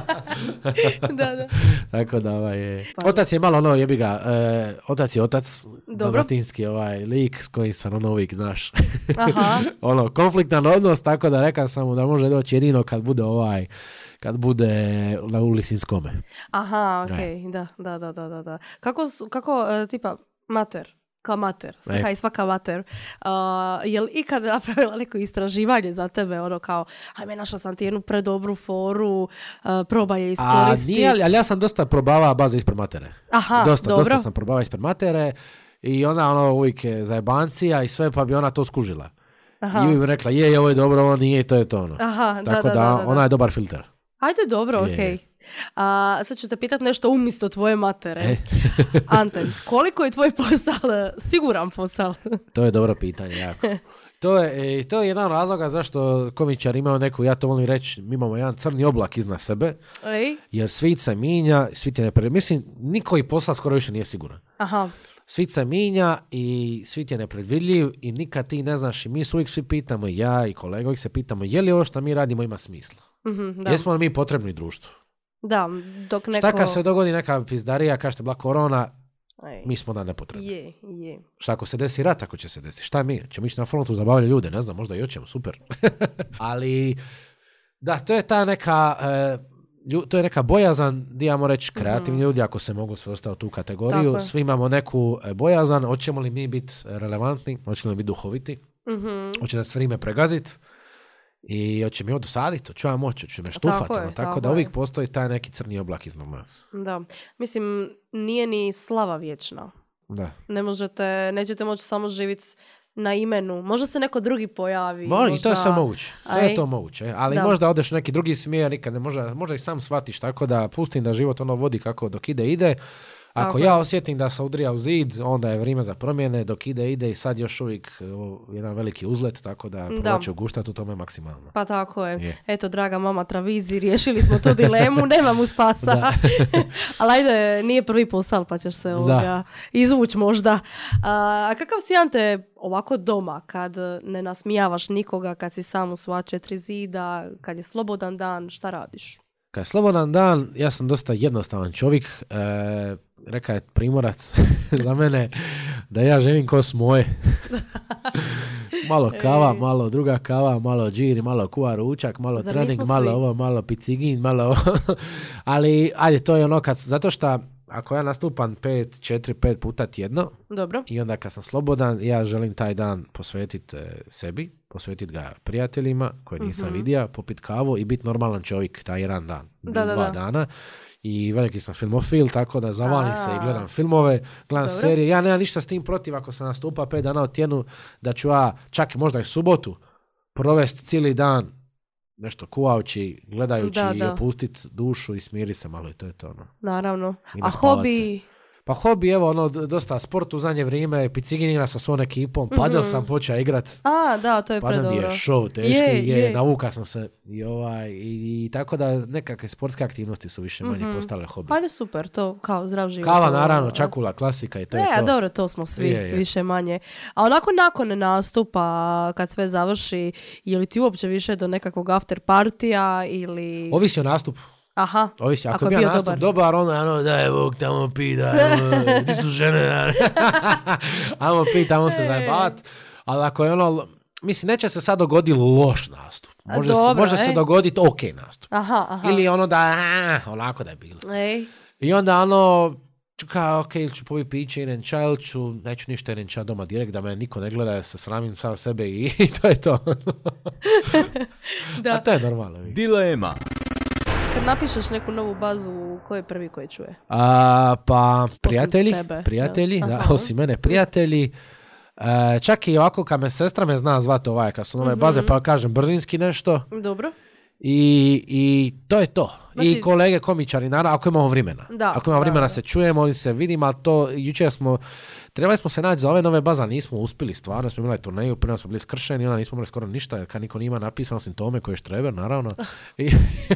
Speaker 3: Da, da.
Speaker 1: Tako da, ovaj, je.
Speaker 3: Pa-
Speaker 1: Otac je malo, ono, jebi ga, e, otac je otac,
Speaker 3: Dobro.
Speaker 1: dalmatinski ovaj lik s kojim sam ono uvijek, znaš,
Speaker 3: Aha.
Speaker 1: ono, konfliktan odnos, tako da rekao sam mu da može doći jedino kad bude ovaj, kad bude na u Lisinskome.
Speaker 3: Aha,
Speaker 1: Ne.
Speaker 3: okej, da, da, da, da, da, da. Kako, su- kako e, tipa, Mater, kao Mater,
Speaker 1: Ne.
Speaker 3: svaka i svaka Mater, uh, je li ikad napravila neko istraživanje za tebe, ono kao, ajme, našla sam ti jednu predobru foru, uh, probaj je
Speaker 1: A
Speaker 3: iskoristiti.
Speaker 1: nije, ali ali ja sam dosta probavao baze ispred matere.
Speaker 3: Aha,
Speaker 1: dosta,
Speaker 3: dobro.
Speaker 1: dosta sam probavao ispred matere i ona ono uvijek je zajebancija i sve, pa bi ona to skužila.
Speaker 3: Aha.
Speaker 1: I uvijek bi rekla, je, je, ovo je dobro, ovo nije i to je to ono.
Speaker 3: Aha, da,
Speaker 1: Tako
Speaker 3: da,
Speaker 1: da,
Speaker 3: da, da, da.
Speaker 1: ona je dobar filter.
Speaker 3: Ajde, dobro,
Speaker 1: Je.
Speaker 3: okej. A, sad ću te pitat nešto umjesto tvoje matere.
Speaker 1: E.
Speaker 3: Anten, koliko je tvoj posao siguran posao?
Speaker 1: To je dobro pitanje, jako. To je, e, to je jedan razloga zašto komičar imao neku, ja to volim reći, mi imamo jedan crni oblak iznad sebe,
Speaker 3: Ej,
Speaker 1: jer svit se minja, svit je nepredvidljiv. Mislim, nikoji posao skoro više nije siguran.
Speaker 3: aha,
Speaker 1: Svit se minja i svit je nepredvidljiv i nikad ti ne znaš i mi se uvijek svi pitamo, ja i kolega uvijek se pitamo, je li ovo što mi radimo ima smisla?
Speaker 3: mhm, da.
Speaker 1: Jesmo li mi potrebni društvu?
Speaker 3: Da, dok neko...
Speaker 1: Šta kad se dogodi neka pizdarija, kažete bila korona,
Speaker 3: Ej,
Speaker 1: mi smo da nepotrebni.
Speaker 3: je, je.
Speaker 1: Šta ako se desi rat, ako će se desiti? Šta mi? Ćemo ići na frontu zabavljati ljude? Ne znam, možda i hoćemo, super. Ali, da, to je ta neka, e, lju- to je neka bojazan, di ja reći, kreativni
Speaker 3: Mhm.
Speaker 1: ljudi, ako se mogu svrstati u tu kategoriju.
Speaker 3: Tako je.
Speaker 1: Svi imamo neku e, bojazan, hoćemo li mi biti relevantni, hoćemo li biti duhoviti,
Speaker 3: Mhm.
Speaker 1: hoće nas vrijeme pregaziti i hoće mi ovo dosaditi, hoće ja moći, hoće me štufati.
Speaker 3: Tako je,
Speaker 1: Tako,
Speaker 3: tako
Speaker 1: da
Speaker 3: je.
Speaker 1: uvijek postoji taj neki crni oblak iznad nas.
Speaker 3: Da, mislim, nije ni slava vječna.
Speaker 1: Da.
Speaker 3: Ne možete, nećete moći samo živjeti na imenu. Možda se neko drugi pojavi.
Speaker 1: Mo, I to je sve
Speaker 3: možda-
Speaker 1: moguće. Sve
Speaker 3: Aj.
Speaker 1: je to moguće. Ali
Speaker 3: Da.
Speaker 1: možda odeš u neki drugi smjer, nikad ne možda, možda i sam shvatiš, tako da pustim da život ono vodi kako dok ide, ide. Ako
Speaker 3: Tako
Speaker 1: ja
Speaker 3: je.
Speaker 1: osjetim da sam udrija u zid, onda je vrijeme za promjene, dok ide, ide i sad još uvijek o, jedan veliki uzlet, tako da
Speaker 3: Da.
Speaker 1: probat ću guštati u tome maksimalno.
Speaker 3: Pa tako je.
Speaker 1: Je.
Speaker 3: Eto, draga mama Travizi, riješili smo tu dilemu, nema mu spasa.
Speaker 1: Da.
Speaker 3: Ali ajde, nije prvi posao, pa ćeš se ovoga izvući možda. A, a kakav si, Ante, ovako doma, kad ne nasmijavaš nikoga, kad si sam u sva četiri zida, kad je slobodan dan, šta radiš?
Speaker 1: Kad je slobodan dan, ja sam dosta jednostavan čovjek. E, reka je Primorac za mene da ja živim ko s moje. Malo kava,
Speaker 3: Ej.
Speaker 1: malo druga kava, malo džiri, malo kuva ručak, malo
Speaker 3: Zar
Speaker 1: trening,
Speaker 3: nismo
Speaker 1: malo
Speaker 3: svi?
Speaker 1: ovo, malo picigin, malo ovo. Ali, ajde, to je ono kad, zato što ako ja nastupam pet, četiri, pet puta tjedno
Speaker 3: Dobro.
Speaker 1: i onda kad sam slobodan, ja želim taj dan posvetiti e, sebi, posvetiti ga prijateljima koje nisam
Speaker 3: Mhm.
Speaker 1: vidio, popit kavu i biti normalan čovjek taj jedan dan,
Speaker 3: Da, da,
Speaker 1: dva
Speaker 3: da.
Speaker 1: dana. I veliki sam filmofil, tako da zavalim se
Speaker 3: A.
Speaker 1: i gledam filmove, gledam
Speaker 3: Dobro.
Speaker 1: serije. Ja nemam ništa s tim protiv ako sam nastupa pet dana u tjednu, da ću ja čak i možda i subotu provesti cijeli dan nešto kuvajući, gledajući
Speaker 3: Da,
Speaker 1: i
Speaker 3: da.
Speaker 1: opustiti dušu i smiri se malo i to je to ono.
Speaker 3: Naravno.
Speaker 1: I
Speaker 3: A
Speaker 1: naspavat
Speaker 3: hobi?
Speaker 1: Pa hobi, evo, ono, d- dosta sport u zadnje vrijeme, picigin igra sa svojom ekipom, padel
Speaker 3: Mhm.
Speaker 1: sam počeo igrat.
Speaker 3: A, da, to je
Speaker 1: Padel mi
Speaker 3: predobro.
Speaker 1: je show, teški
Speaker 3: Je,
Speaker 1: je,
Speaker 3: je.
Speaker 1: navuka sam se i, ovaj, i, i tako da nekakve sportske aktivnosti su više manje
Speaker 3: Mhm.
Speaker 1: postale hobi.
Speaker 3: Pa je super, to kao zdrav život.
Speaker 1: Kava,
Speaker 3: to,
Speaker 1: naravno,
Speaker 3: a?
Speaker 1: čakula, klasika i to
Speaker 3: E,
Speaker 1: je
Speaker 3: a
Speaker 1: to.
Speaker 3: dobro, to smo svi,
Speaker 1: Je, je.
Speaker 3: više manje. A onako nakon nastupa, kad sve završi, je li ti uopće više do nekakvog after partija ili...
Speaker 1: Ovisi o nastupu.
Speaker 3: Aha,
Speaker 1: Ovisi, ako,
Speaker 3: Ako
Speaker 1: je
Speaker 3: je
Speaker 1: bio
Speaker 3: bio
Speaker 1: nastup
Speaker 3: dobar.
Speaker 1: dobar, onda je ono, daj Bog, tamo pi, daj, ono, di su žene, ajmo pi, tamo se
Speaker 3: E.
Speaker 1: zajebavat. Ali ako je ono, mislim, neće se sad dogoditi loš nastup.
Speaker 3: A
Speaker 1: Može, se,
Speaker 3: dobro,
Speaker 1: može se
Speaker 3: e.
Speaker 1: dogoditi ok nastup.
Speaker 3: aha, aha.
Speaker 1: Ili ono da, a, onako da je bilo.
Speaker 3: Ej,
Speaker 1: I onda ono, ću kao, ok, ili ću povi piće, idem čaj, ili ću, neću ništa, idem čaj doma direkt, da me niko ne gleda, da se sramim sam sebe i, i to je to.
Speaker 3: da.
Speaker 1: A to je normalno. vidi.
Speaker 2: Dilema.
Speaker 3: kad napišeš neku novu bazu, ko je prvi koji čuje?
Speaker 1: A, pa prijatelji,
Speaker 3: tebe,
Speaker 1: prijatelji,
Speaker 3: ja.
Speaker 1: da,
Speaker 3: Aha.
Speaker 1: osim mene prijatelji. E, čak i ovako kad me sestra me zna zvati ovaj, kad su nove
Speaker 3: Mhm.
Speaker 1: baze, pa kažem brzinski nešto.
Speaker 3: Dobro.
Speaker 1: I, I to je to.
Speaker 3: Znači-
Speaker 1: I kolege komičari, naravno, ako imamo vremena.
Speaker 3: Da,
Speaker 1: ako imamo
Speaker 3: da,
Speaker 1: vremena
Speaker 3: da.
Speaker 1: se čujemo ili se vidimo, ali to jučer smo, trebali smo se naći za ove nove baze, nismo uspjeli stvarno, smo imali turneju, prvo smo bili skršeni, onda nismo imali skoro ništa, jer kad niko nima napisano simptome koji je štreber, naravno. I,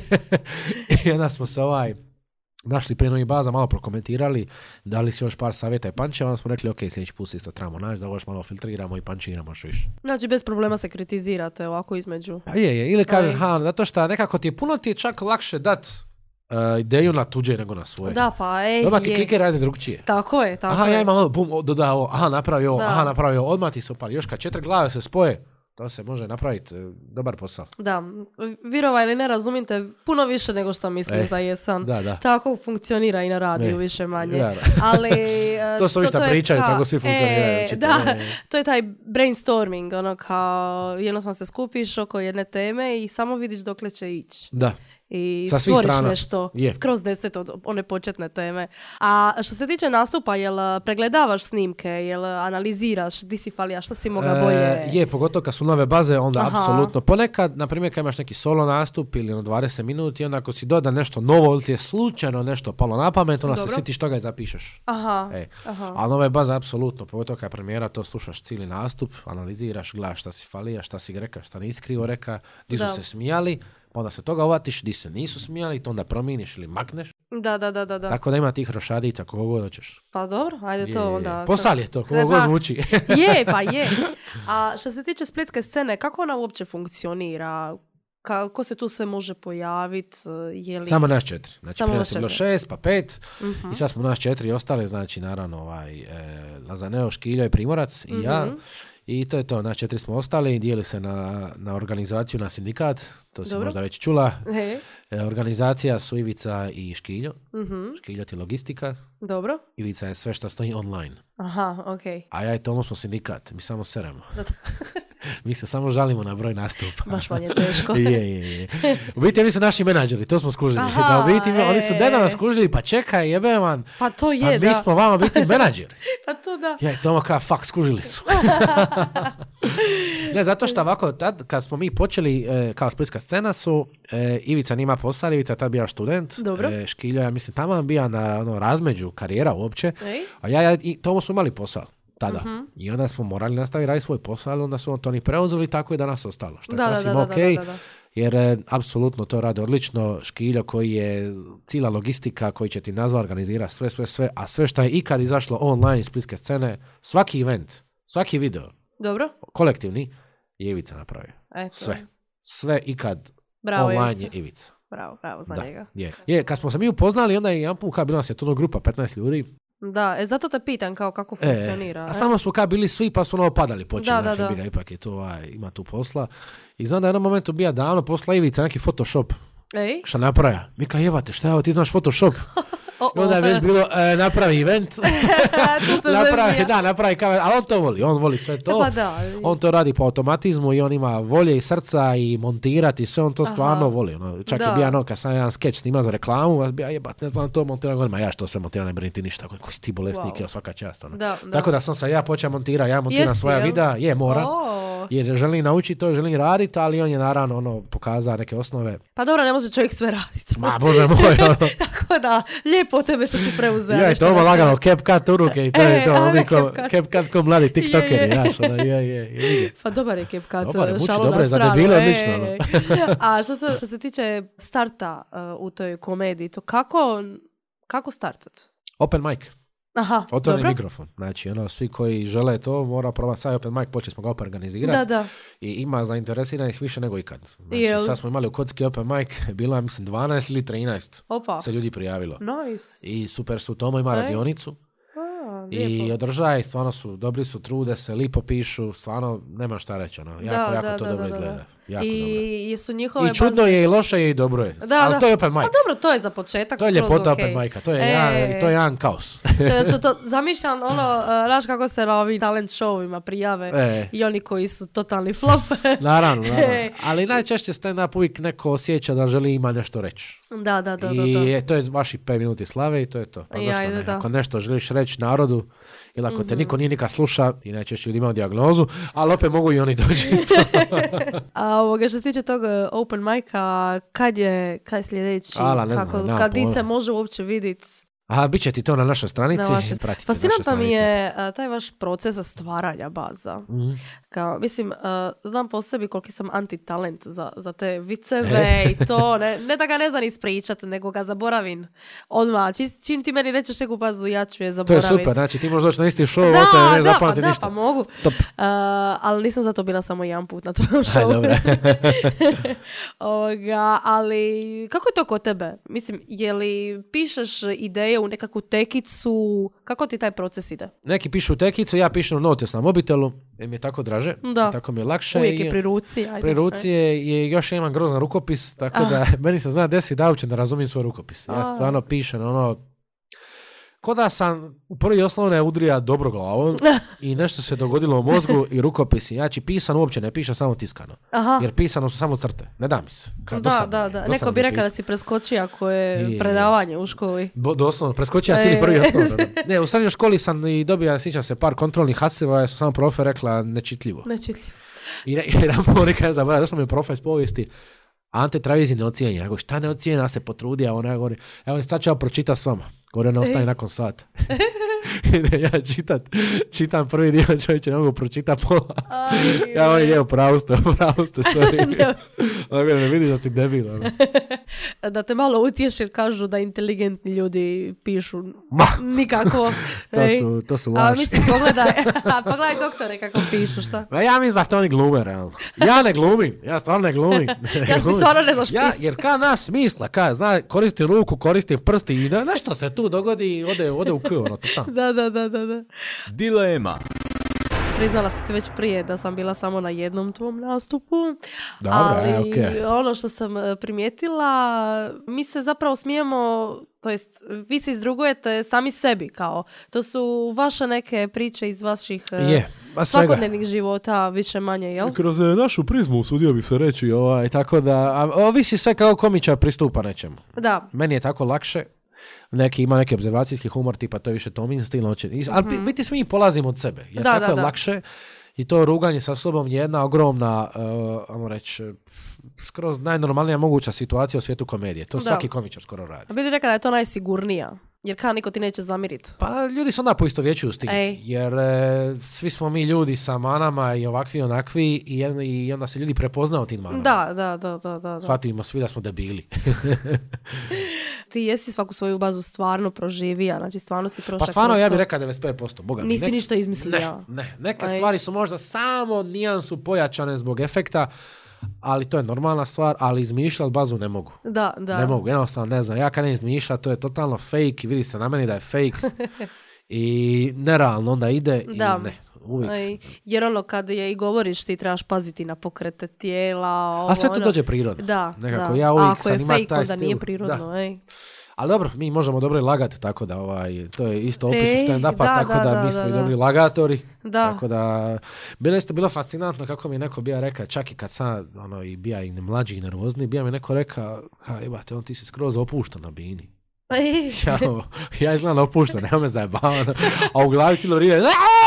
Speaker 1: I onda smo se ovaj, našli prije novih baza, malo prokomentirali, dali si još par savjeta i pančeva, onda smo rekli, ok, sljedeći put se isto trebamo naći, da ovo još malo filtriramo i pančiramo još više.
Speaker 3: Znači, bez problema se kritizirate ovako između.
Speaker 1: Pa je, je. Ili kažeš,
Speaker 3: Aj.
Speaker 1: ha, zato što nekako ti je, puno ti je čak lakše dat uh, ideju na tuđe nego na svoje.
Speaker 3: Da, pa ej,
Speaker 1: Odmah ti
Speaker 3: je.
Speaker 1: kliker radi drugčije.
Speaker 3: Tako je, tako
Speaker 1: Aha,
Speaker 3: je.
Speaker 1: ja imam ovo, bum, dodao ovo, aha, napravio ovo,
Speaker 3: Da.
Speaker 1: aha, napravio ovo, odmah ti se upali. Još kad četiri glave se spoje, to se može napraviti e, dobar posao.
Speaker 3: Da, virova ili ne, razumite puno više nego što misliš
Speaker 1: E,
Speaker 3: da jesam.
Speaker 1: Da, da.
Speaker 3: Tako funkcionira i na radiju,
Speaker 1: Ne.
Speaker 3: više manje.
Speaker 1: Da, da.
Speaker 3: Ali... e,
Speaker 1: To su ovi šta
Speaker 3: je
Speaker 1: pričaju,
Speaker 3: ka-
Speaker 1: tako svi funkcioniraju,
Speaker 3: E,
Speaker 1: očito.
Speaker 3: da,
Speaker 1: E.
Speaker 3: to je taj brainstorming, ono kao jednostavno se skupiš oko jedne teme i samo vidiš dokle će ići.
Speaker 1: Da.
Speaker 3: I
Speaker 1: Sa svih
Speaker 3: stvoriš
Speaker 1: strana.
Speaker 3: nešto
Speaker 1: Je.
Speaker 3: skroz deset od one početne teme. A što se tiče nastupa, jel a, pregledavaš snimke, jel a, analiziraš, di si falija, što si moga bolje?
Speaker 1: E, je, pogotovo kad su nove baze, onda
Speaker 3: Aha.
Speaker 1: apsolutno. Ponekad, na primjer, kad imaš neki solo nastup ili ono dvadeset minuti, onda ako si doda nešto novo ili ti je slučajno nešto palo na pamet, onda
Speaker 3: Dobro.
Speaker 1: se sitiš toga i zapišeš.
Speaker 3: Aha,
Speaker 1: E.
Speaker 3: aha.
Speaker 1: A nove baze, apsolutno, pogotovo kad je premijera, to slušaš cijeli nastup, analiziraš, gledaš šta si falija, šta si reka, šta nisi krivo reka, di su
Speaker 3: Da.
Speaker 1: se smijali, pa onda se toga uvatiš, di se nisu smijali, to onda promijeniš ili makneš.
Speaker 3: Da, da, da, da, da.
Speaker 1: Tako da ima tih rošadica koliko god hoćeš.
Speaker 3: Pa dobro, ajde
Speaker 1: Je,
Speaker 3: to
Speaker 1: je, je.
Speaker 3: onda.
Speaker 1: Posal je to, koliko god
Speaker 3: Pa,
Speaker 1: zvuči.
Speaker 3: Je, pa je. A što se tiče splitske scene, kako ona uopće funkcionira? Kako se tu sve može pojaviti? Je li...
Speaker 1: Samo nas četiri. Znači,
Speaker 3: Samo
Speaker 1: prije
Speaker 3: vas
Speaker 1: nas je bilo
Speaker 3: četiri.
Speaker 1: šest, pa pet.
Speaker 3: Mhm.
Speaker 1: I sad smo nas četiri ostale, znači naravno ovaj, e, Lazaneo, Škiljo i Primorac i ja.
Speaker 3: Mhm.
Speaker 1: I to je to, nas četiri smo ostali i dijeli se na, na organizaciju, na sindikat, to si
Speaker 3: Dobro.
Speaker 1: možda već čula.
Speaker 3: He,
Speaker 1: E, organizacija su Ivica i Škiljo.
Speaker 3: mhm.
Speaker 1: Škiljo ti je logistika,
Speaker 3: Dobro.
Speaker 1: Ivica je sve što stoji online.
Speaker 3: Aha, okej.
Speaker 1: A ja i Tomo smo sindikat, mi samo seremo.
Speaker 3: Da.
Speaker 1: Mi se samo žalimo na broj nastupa.
Speaker 3: Baš vam je teško.
Speaker 1: je, je, je. U biti oni su naši menadžeri, to smo skužili.
Speaker 3: Aha,
Speaker 1: da u biti mi- oni su
Speaker 3: e.
Speaker 1: nedavno skužili, pa čekaj, jebe man,
Speaker 3: Pa to
Speaker 1: pa
Speaker 3: je,
Speaker 1: mi
Speaker 3: da.
Speaker 1: smo vama biti menadžeri.
Speaker 3: Pa to da.
Speaker 1: Ja i Tomo kao, fuck, skužili su. Ne, zato što ovako, tad kad smo mi počeli e, kao splitska scena su, e, Ivica nima posao, Ivica je tad bio student,
Speaker 3: Dobro.
Speaker 1: e, Škiljo, ja mislim, tamo bio na ono, razmeđu karijera uopće,
Speaker 3: Ej.
Speaker 1: a ja, ja i Tomo smo imali posao tada.
Speaker 3: Mhm.
Speaker 1: I onda smo morali nastaviti raditi svoj posao, ali onda su on to ni preuzeli, tako i danas ostalo. Što je
Speaker 3: Da, da,
Speaker 1: sasvim
Speaker 3: da, da,
Speaker 1: okej,
Speaker 3: da, da, da.
Speaker 1: jer e, apsolutno to rade odlično. Škiljo koji je cijela logistika, koji će ti nazva organizira sve, sve, sve, a sve što je ikad izašlo online iz splitske scene, svaki event, svaki video,
Speaker 3: Dobro.
Speaker 1: kolektivni, je Ivica napravio.
Speaker 3: Eto.
Speaker 1: Sve. Sve ikad
Speaker 3: Bravo,
Speaker 1: online
Speaker 3: Ivica.
Speaker 1: je Ivica.
Speaker 3: Bravo, bravo za
Speaker 1: Da,
Speaker 3: njega.
Speaker 1: je. je. Kad smo se mi upoznali, onda je jedan put, kad bila nas je to grupa, petnaest ljudi,
Speaker 3: Da, e, zato te pitam kao kako
Speaker 1: e,
Speaker 3: funkcionira.
Speaker 1: a
Speaker 3: e?
Speaker 1: samo smo kad bili svi, pa su ono padali počeli,
Speaker 3: Da, da,
Speaker 1: znači,
Speaker 3: da.
Speaker 1: bila, ipak je to, ovaj, ima tu posla. I znam da je u jednom momentu bija davno posla Ivica neki Photoshop,
Speaker 3: Ej?
Speaker 1: šta napravlja. Mi kao, jebate, šta je ovo, ti znaš Photoshop?
Speaker 3: O,
Speaker 1: I onda je već bilo, e, napravi event,
Speaker 3: tu se
Speaker 1: napravi,
Speaker 3: zezija.
Speaker 1: da, napravi kamer, ali on to voli, on voli sve to.
Speaker 3: Pa da.
Speaker 1: On to radi po automatizmu i on ima volje i srca i montirati sve, on to
Speaker 3: Aha.
Speaker 1: stvarno voli. Ono. Čak
Speaker 3: Da.
Speaker 1: je bio ono, kad sam jedan skeč snima za reklamu, ja bija jebat, ne znam to montirati, govorim, a ja što sve montiram, ne brini ti ništa, koji si ti bolesnik,
Speaker 3: Wow.
Speaker 1: evo svaka čast. Ono.
Speaker 3: Da, da.
Speaker 1: Tako da sam se ja počeo montirati, ja montiram
Speaker 3: Jesi,
Speaker 1: svoja
Speaker 3: jel?
Speaker 1: videa, je, moram.
Speaker 3: O,
Speaker 1: Jer želim naučiti to, želim raditi, ali on je naravno ono, pokazao neke osnove.
Speaker 3: pa dobro, ne može čovjek sve raditi.
Speaker 1: Ma, bože moj, ono.
Speaker 3: Tako da, lijepo od tebe što ti preuzeo.
Speaker 1: Ja, i
Speaker 3: nešto
Speaker 1: to ovo
Speaker 3: da se-
Speaker 1: lagano, CapCut u ruke i to
Speaker 3: E,
Speaker 1: je to,
Speaker 3: ajme,
Speaker 1: ovi ko,
Speaker 3: CapCut.
Speaker 1: CapCut ko mladi tiktokeri,
Speaker 3: Je, je.
Speaker 1: znaš, ono, je, je, je, je.
Speaker 3: Pa dobar je CapCut.
Speaker 1: Dobar je, muči,
Speaker 3: šalu
Speaker 1: dobro
Speaker 3: na
Speaker 1: je, za
Speaker 3: stranu,
Speaker 1: debile
Speaker 3: e,
Speaker 1: odlično, ono.
Speaker 3: e. A što se, što se tiče starta uh, u toj komediji, to kako, kako startat?
Speaker 1: Open mic.
Speaker 3: Aha,
Speaker 1: Otvoreni
Speaker 3: dobro.
Speaker 1: mikrofon. Znači, ono, svi koji žele to, mora probati sad open mic, počeli smo ga opet organizirati.
Speaker 3: Da, da.
Speaker 1: I ima zainteresiranih više nego ikad. Znači,
Speaker 3: Jel?
Speaker 1: sad smo imali u Kocki open mic, bilo je, mislim, dvanaest ili trinaest
Speaker 3: Opa.
Speaker 1: se ljudi prijavilo.
Speaker 3: Nice.
Speaker 1: I super su, Tomo ima
Speaker 3: Ej.
Speaker 1: radionicu.
Speaker 3: A,
Speaker 1: I
Speaker 3: lijepo.
Speaker 1: održaj, stvarno su, dobri su, trude se, lipo pišu, stvarno nema šta reći, ono, jako,
Speaker 3: Da,
Speaker 1: jako
Speaker 3: da,
Speaker 1: to
Speaker 3: da,
Speaker 1: dobro
Speaker 3: da, da.
Speaker 1: izgleda. Jako
Speaker 3: I
Speaker 1: dobra.
Speaker 3: jesu njihove
Speaker 1: I čudno
Speaker 3: baze-
Speaker 1: je, i loše je, i dobro je.
Speaker 3: Da,
Speaker 1: Ali
Speaker 3: da.
Speaker 1: to je open mic.
Speaker 3: Pa dobro, to je za početak.
Speaker 1: To je
Speaker 3: skroz
Speaker 1: ljepota
Speaker 3: okej.
Speaker 1: open mica. To je,
Speaker 3: E,
Speaker 1: jedan, to je jedan kaos.
Speaker 3: to, to, to, zamišljam ono, uh, znaš kako se na ovim talent showima prijave
Speaker 1: E.
Speaker 3: i oni koji su totalni flop.
Speaker 1: Naravno, naravno.
Speaker 3: E.
Speaker 1: Ali najčešće stand-up uvijek neko osjeća da želi ima nešto reći.
Speaker 3: da, da, da, da.
Speaker 1: I
Speaker 3: da.
Speaker 1: je- to je vaši pet minuti slave i to je to. Pa
Speaker 3: I
Speaker 1: zašto
Speaker 3: ajde,
Speaker 1: ne?
Speaker 3: da.
Speaker 1: Ako nešto želiš reći narodu, ili ako te
Speaker 3: Mhm.
Speaker 1: niko nije nikad sluša, ti najčešće ljudi imaju dijagnozu, ali opet mogu i oni doći isto.
Speaker 3: A ovoga što se tiče tog uh, open mica, kad je, kad je sljedeći?
Speaker 1: Ala, ne znam,
Speaker 3: Kako,
Speaker 1: nemam
Speaker 3: kad di
Speaker 1: pojma.
Speaker 3: se može uopće vidjeti?
Speaker 1: A bit će ti to na našoj stranici.
Speaker 3: Na vaše-
Speaker 1: Pratite naše
Speaker 3: Fascinantan mi
Speaker 1: stranice.
Speaker 3: je uh, taj vaš proces stvaranja baza.
Speaker 1: Mhm.
Speaker 3: Kao, mislim, uh, znam po sebi koliki sam antitalent za, za te viceve i to. Ne, ne da ga ne znam ispričati, nego ga zaboravim odmah. Čim, čim ti meni rećeš neku bazu, ja ću je
Speaker 1: To je
Speaker 3: zaboraviti.
Speaker 1: super, znači ti možeš doći na isti show,
Speaker 3: Da,
Speaker 1: ote ne
Speaker 3: da, pa
Speaker 1: zapamati
Speaker 3: da,
Speaker 1: ništa.
Speaker 3: pa mogu.
Speaker 1: Top.
Speaker 3: Uh, ali nisam zato bila samo jedan put na tvojom
Speaker 1: Aj,
Speaker 3: showu.
Speaker 1: dobro.
Speaker 3: Ovoga, ali kako je to kod tebe? Mislim, je li pišeš ideje u nekakvu tekicu? Kako ti taj proces ide?
Speaker 1: Neki pišu u tekicu, ja pišem u notes na mobitelu, jer mi je tako draže,
Speaker 3: Da.
Speaker 1: tako mi je lakše.
Speaker 3: Uvijek je
Speaker 1: i-
Speaker 3: pri ruci. Ajde.
Speaker 1: Pri ruci je, je još imam grozan rukopis, tako
Speaker 3: Ah.
Speaker 1: da meni se zna desiti da uopće ne razumijem svoj rukopis. Ja
Speaker 3: Ah.
Speaker 1: stvarno pišem ono, ko da sam u prvi osnovne udrija dobro glavom i nešto se dogodilo u mozgu i rukopisi. Znači pisano uopće ne pišem, samo tiskano.
Speaker 3: Aha.
Speaker 1: Jer pisano su samo crte, ne da mi se. Kao,
Speaker 3: Da,
Speaker 1: dosadno
Speaker 3: da,
Speaker 1: mi je,
Speaker 3: da.
Speaker 1: dosadno
Speaker 3: Neko
Speaker 1: mi
Speaker 3: bi
Speaker 1: je
Speaker 3: rekao da
Speaker 1: pisati.
Speaker 3: si preskoči ako je
Speaker 1: Je.
Speaker 3: predavanje u školi.
Speaker 1: Bo, doslovno, preskočio ja cijeli
Speaker 3: E.
Speaker 1: prvi osnovno. Ne, u srednjoj školi sam i dobio, sjećam se, par kontrolnih haseva, jer su samo profe rekla nečitljivo.
Speaker 3: Nečitljivo.
Speaker 1: I ne, i nam nekada zaboravio, došao mi je profe iz povijesti, Ante Travizi ne ocijenja. Ja govorim, šta ne ocijenja, ja se potrudio, a ona govori, evo sad ću ja pročitati s vama. Govori, ne ostane
Speaker 3: E.
Speaker 1: nakon sata. Ide ja čitat, čitam prvi dio, čovječe, ne mogu pročitati pola.
Speaker 3: Aj,
Speaker 1: Ja govorim, je, upravu ste, upravu ste, sorry.
Speaker 3: Ne.
Speaker 1: Ona govori, ne vidiš da si debil. ono.
Speaker 3: Da te malo utješi jer kažu da inteligentni ljudi pišu
Speaker 1: Ma,
Speaker 3: nikako.
Speaker 1: to
Speaker 3: Ej.
Speaker 1: su, to su
Speaker 3: A
Speaker 1: laži.
Speaker 3: mislim, pogledaj, pogledaj doktore kako pišu, šta?
Speaker 1: Ma ja mislim da to oni glume, realno. Ja ne glumim, ja stvarno ne glumim. Ne
Speaker 3: Ja ti
Speaker 1: glumim.
Speaker 3: stvarno ne znaš
Speaker 1: Ja,
Speaker 3: pisati.
Speaker 1: jer ka naš smisla, ka, zna, koristi ruku, koristi prsti i da, nešto se tu dogodi i ode, ode u k, ono, to tamo.
Speaker 3: Da, da, da, da, da.
Speaker 2: Dilema.
Speaker 3: Priznala sam ti već prije da sam bila samo na jednom tvom nastupu.
Speaker 1: Dobro,
Speaker 3: ali
Speaker 1: e, okej.
Speaker 3: ono što sam e, primijetila, mi se zapravo smijemo, to jest vi se izdrugujete sami sebi kao. To su vaše neke priče iz vaših e,
Speaker 1: Je, ba svega.
Speaker 3: svakodnevnih života, više manje, jel?
Speaker 1: Kroz e, našu prizmu, usudio bi se reći, ovaj, tako da, a, ovisi sve kako komičar pristupa nečemu.
Speaker 3: Da.
Speaker 1: Meni je tako lakše. Neki ima neki obzervacijski humor, tipa to je više Tomin stil, hoće. I- ali mm biti svi polazimo od sebe. Jer
Speaker 3: Da,
Speaker 1: tako
Speaker 3: da,
Speaker 1: je
Speaker 3: da.
Speaker 1: lakše. I to ruganje sa sobom je jedna ogromna, uh, ajmo reći, skroz najnormalnija moguća situacija u svijetu komedije. To
Speaker 3: Da.
Speaker 1: svaki komičar skoro radi.
Speaker 3: A bi li rekla da je to najsigurnija? Jer kao niko ti neće zamiriti.
Speaker 1: Pa ljudi se onda poistovjećuju s tim.
Speaker 3: Ej.
Speaker 1: Jer e, svi smo mi ljudi sa manama i ovakvi i onakvi i, jed- i onda se ljudi prepoznaju tim manama.
Speaker 3: Da, da, da, da, da. da.
Speaker 1: Shvatimo svi da smo debili.
Speaker 3: Ti jesi svaku svoju bazu stvarno proživija, znači stvarno si prošla
Speaker 1: Pa stvarno
Speaker 3: kroz
Speaker 1: ja
Speaker 3: to.
Speaker 1: bih rekao devedeset pet posto. Boga mi.
Speaker 3: Nisi
Speaker 1: Nek-
Speaker 3: ništa izmislio.
Speaker 1: Ne, ne. Neke
Speaker 3: Aj.
Speaker 1: stvari su možda samo nijansu pojačane zbog efekta, ali to je normalna stvar, ali izmišljati bazu ne mogu.
Speaker 3: Da, da.
Speaker 1: Ne mogu, jednostavno ne znam. Ja kad ne izmišljam, to je totalno fake i vidi se na meni da je fake i nerealno onda ide
Speaker 3: Da.
Speaker 1: i ne. Uvijek.
Speaker 3: Aj, jer ono kad je i govoriš ti trebaš paziti na pokrete tijela. Ovo,
Speaker 1: A sve to
Speaker 3: ono.
Speaker 1: dođe prirodno.
Speaker 3: Da,
Speaker 1: Nekako
Speaker 3: da.
Speaker 1: ja uvijek
Speaker 3: A ako je
Speaker 1: sam ima
Speaker 3: fake,
Speaker 1: taj
Speaker 3: onda
Speaker 1: stil.
Speaker 3: nije prirodno.
Speaker 1: Da.
Speaker 3: Ej.
Speaker 1: Ali dobro, mi možemo dobro i lagati, tako da ovaj, to je isto opis
Speaker 3: Ej,
Speaker 1: stand-upa,
Speaker 3: da,
Speaker 1: tako
Speaker 3: da,
Speaker 1: da,
Speaker 3: da,
Speaker 1: mi smo
Speaker 3: da,
Speaker 1: i
Speaker 3: da.
Speaker 1: dobri lagatori.
Speaker 3: Da.
Speaker 1: Tako da, bilo je isto bilo fascinantno kako mi neko bija rekao, čak i kad sam ono, i bija i mlađi i nervozni, bija mi neko rekao, ha, jebate, on ti si skroz opušten na bini.
Speaker 3: Ej.
Speaker 1: Ja, ja izgledam opušten, nema me zajebavano, a u glavi cijelo vrijeme,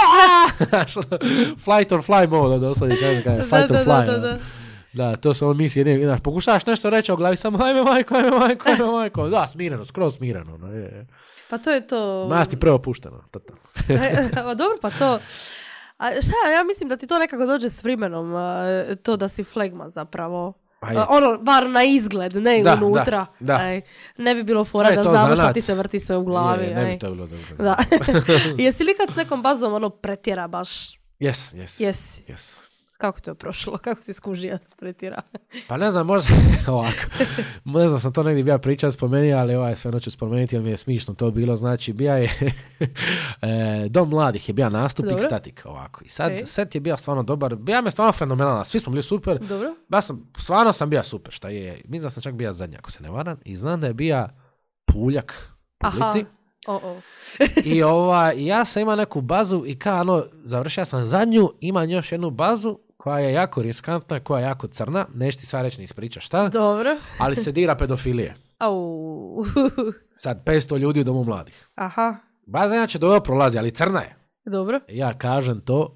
Speaker 1: flight or fly mode, doslovno kaže, kaže, fight
Speaker 3: Da,
Speaker 1: or
Speaker 3: da,
Speaker 1: fly.
Speaker 3: da,
Speaker 1: ono.
Speaker 3: da.
Speaker 1: Da, to su ono misli jedine, znaš, pokušavaš nešto reći, a u glavi samo, ajme majko, ajme majko, ajme majko, da, smireno, skroz smireno, no, je, je.
Speaker 3: Pa to je to...
Speaker 1: Ma, ja ti preopušteno, totalno.
Speaker 3: E, a dobro, pa to... A šta, ja mislim da ti to nekako dođe s vremenom, a, to da si flegma zapravo.
Speaker 1: Pa je.
Speaker 3: A, ono, bar na izgled, ne
Speaker 1: Da,
Speaker 3: unutra.
Speaker 1: da, da.
Speaker 3: Aj, ne bi bilo
Speaker 1: Sve
Speaker 3: fora
Speaker 1: je
Speaker 3: da
Speaker 1: to
Speaker 3: znamo šta
Speaker 1: zanat.
Speaker 3: ti se vrti sve u glavi.
Speaker 1: Je, ne
Speaker 3: aj.
Speaker 1: bi to bilo dobro.
Speaker 3: Da. Jesi li kad s nekom bazom ono pretjera baš?
Speaker 1: Jes, jes.
Speaker 3: Jesi.
Speaker 1: Yes.
Speaker 3: Kako to je prošlo? Kako si skužio spretira?
Speaker 1: Pa ne znam, možda ovako. Ne znam, sam to negdje bija pričat spomenuo, ali ovaj sve noću spomenuti, jer mi je smišno to bilo. Znači, bija je e, Dom mladih je bija nastup
Speaker 3: Dobro.
Speaker 1: X-Static ovako. I sad
Speaker 3: Okay.
Speaker 1: set je bio stvarno dobar. Bija me stvarno fenomenalna. Svi smo bili super.
Speaker 3: Dobro.
Speaker 1: Ja sam, stvarno sam bio super, šta je. Mislim da sam čak bio zadnji, ako se ne varam. I znam da je bija Puljak publici.
Speaker 3: Aha. O, o.
Speaker 1: I ova, ja sam imao neku bazu i kao ono, završio sam zadnju, imam još jednu bazu koja je jako riskantna, koja je jako crna, neću ti sad reći ni ispriča šta,
Speaker 3: Dobro.
Speaker 1: ali se dira pedofilije.
Speaker 3: Au.
Speaker 1: Sad petsto ljudi u domu mladih.
Speaker 3: Aha.
Speaker 1: Baza inače dobro prolazi, ali crna je.
Speaker 3: Dobro.
Speaker 1: Ja kažem to.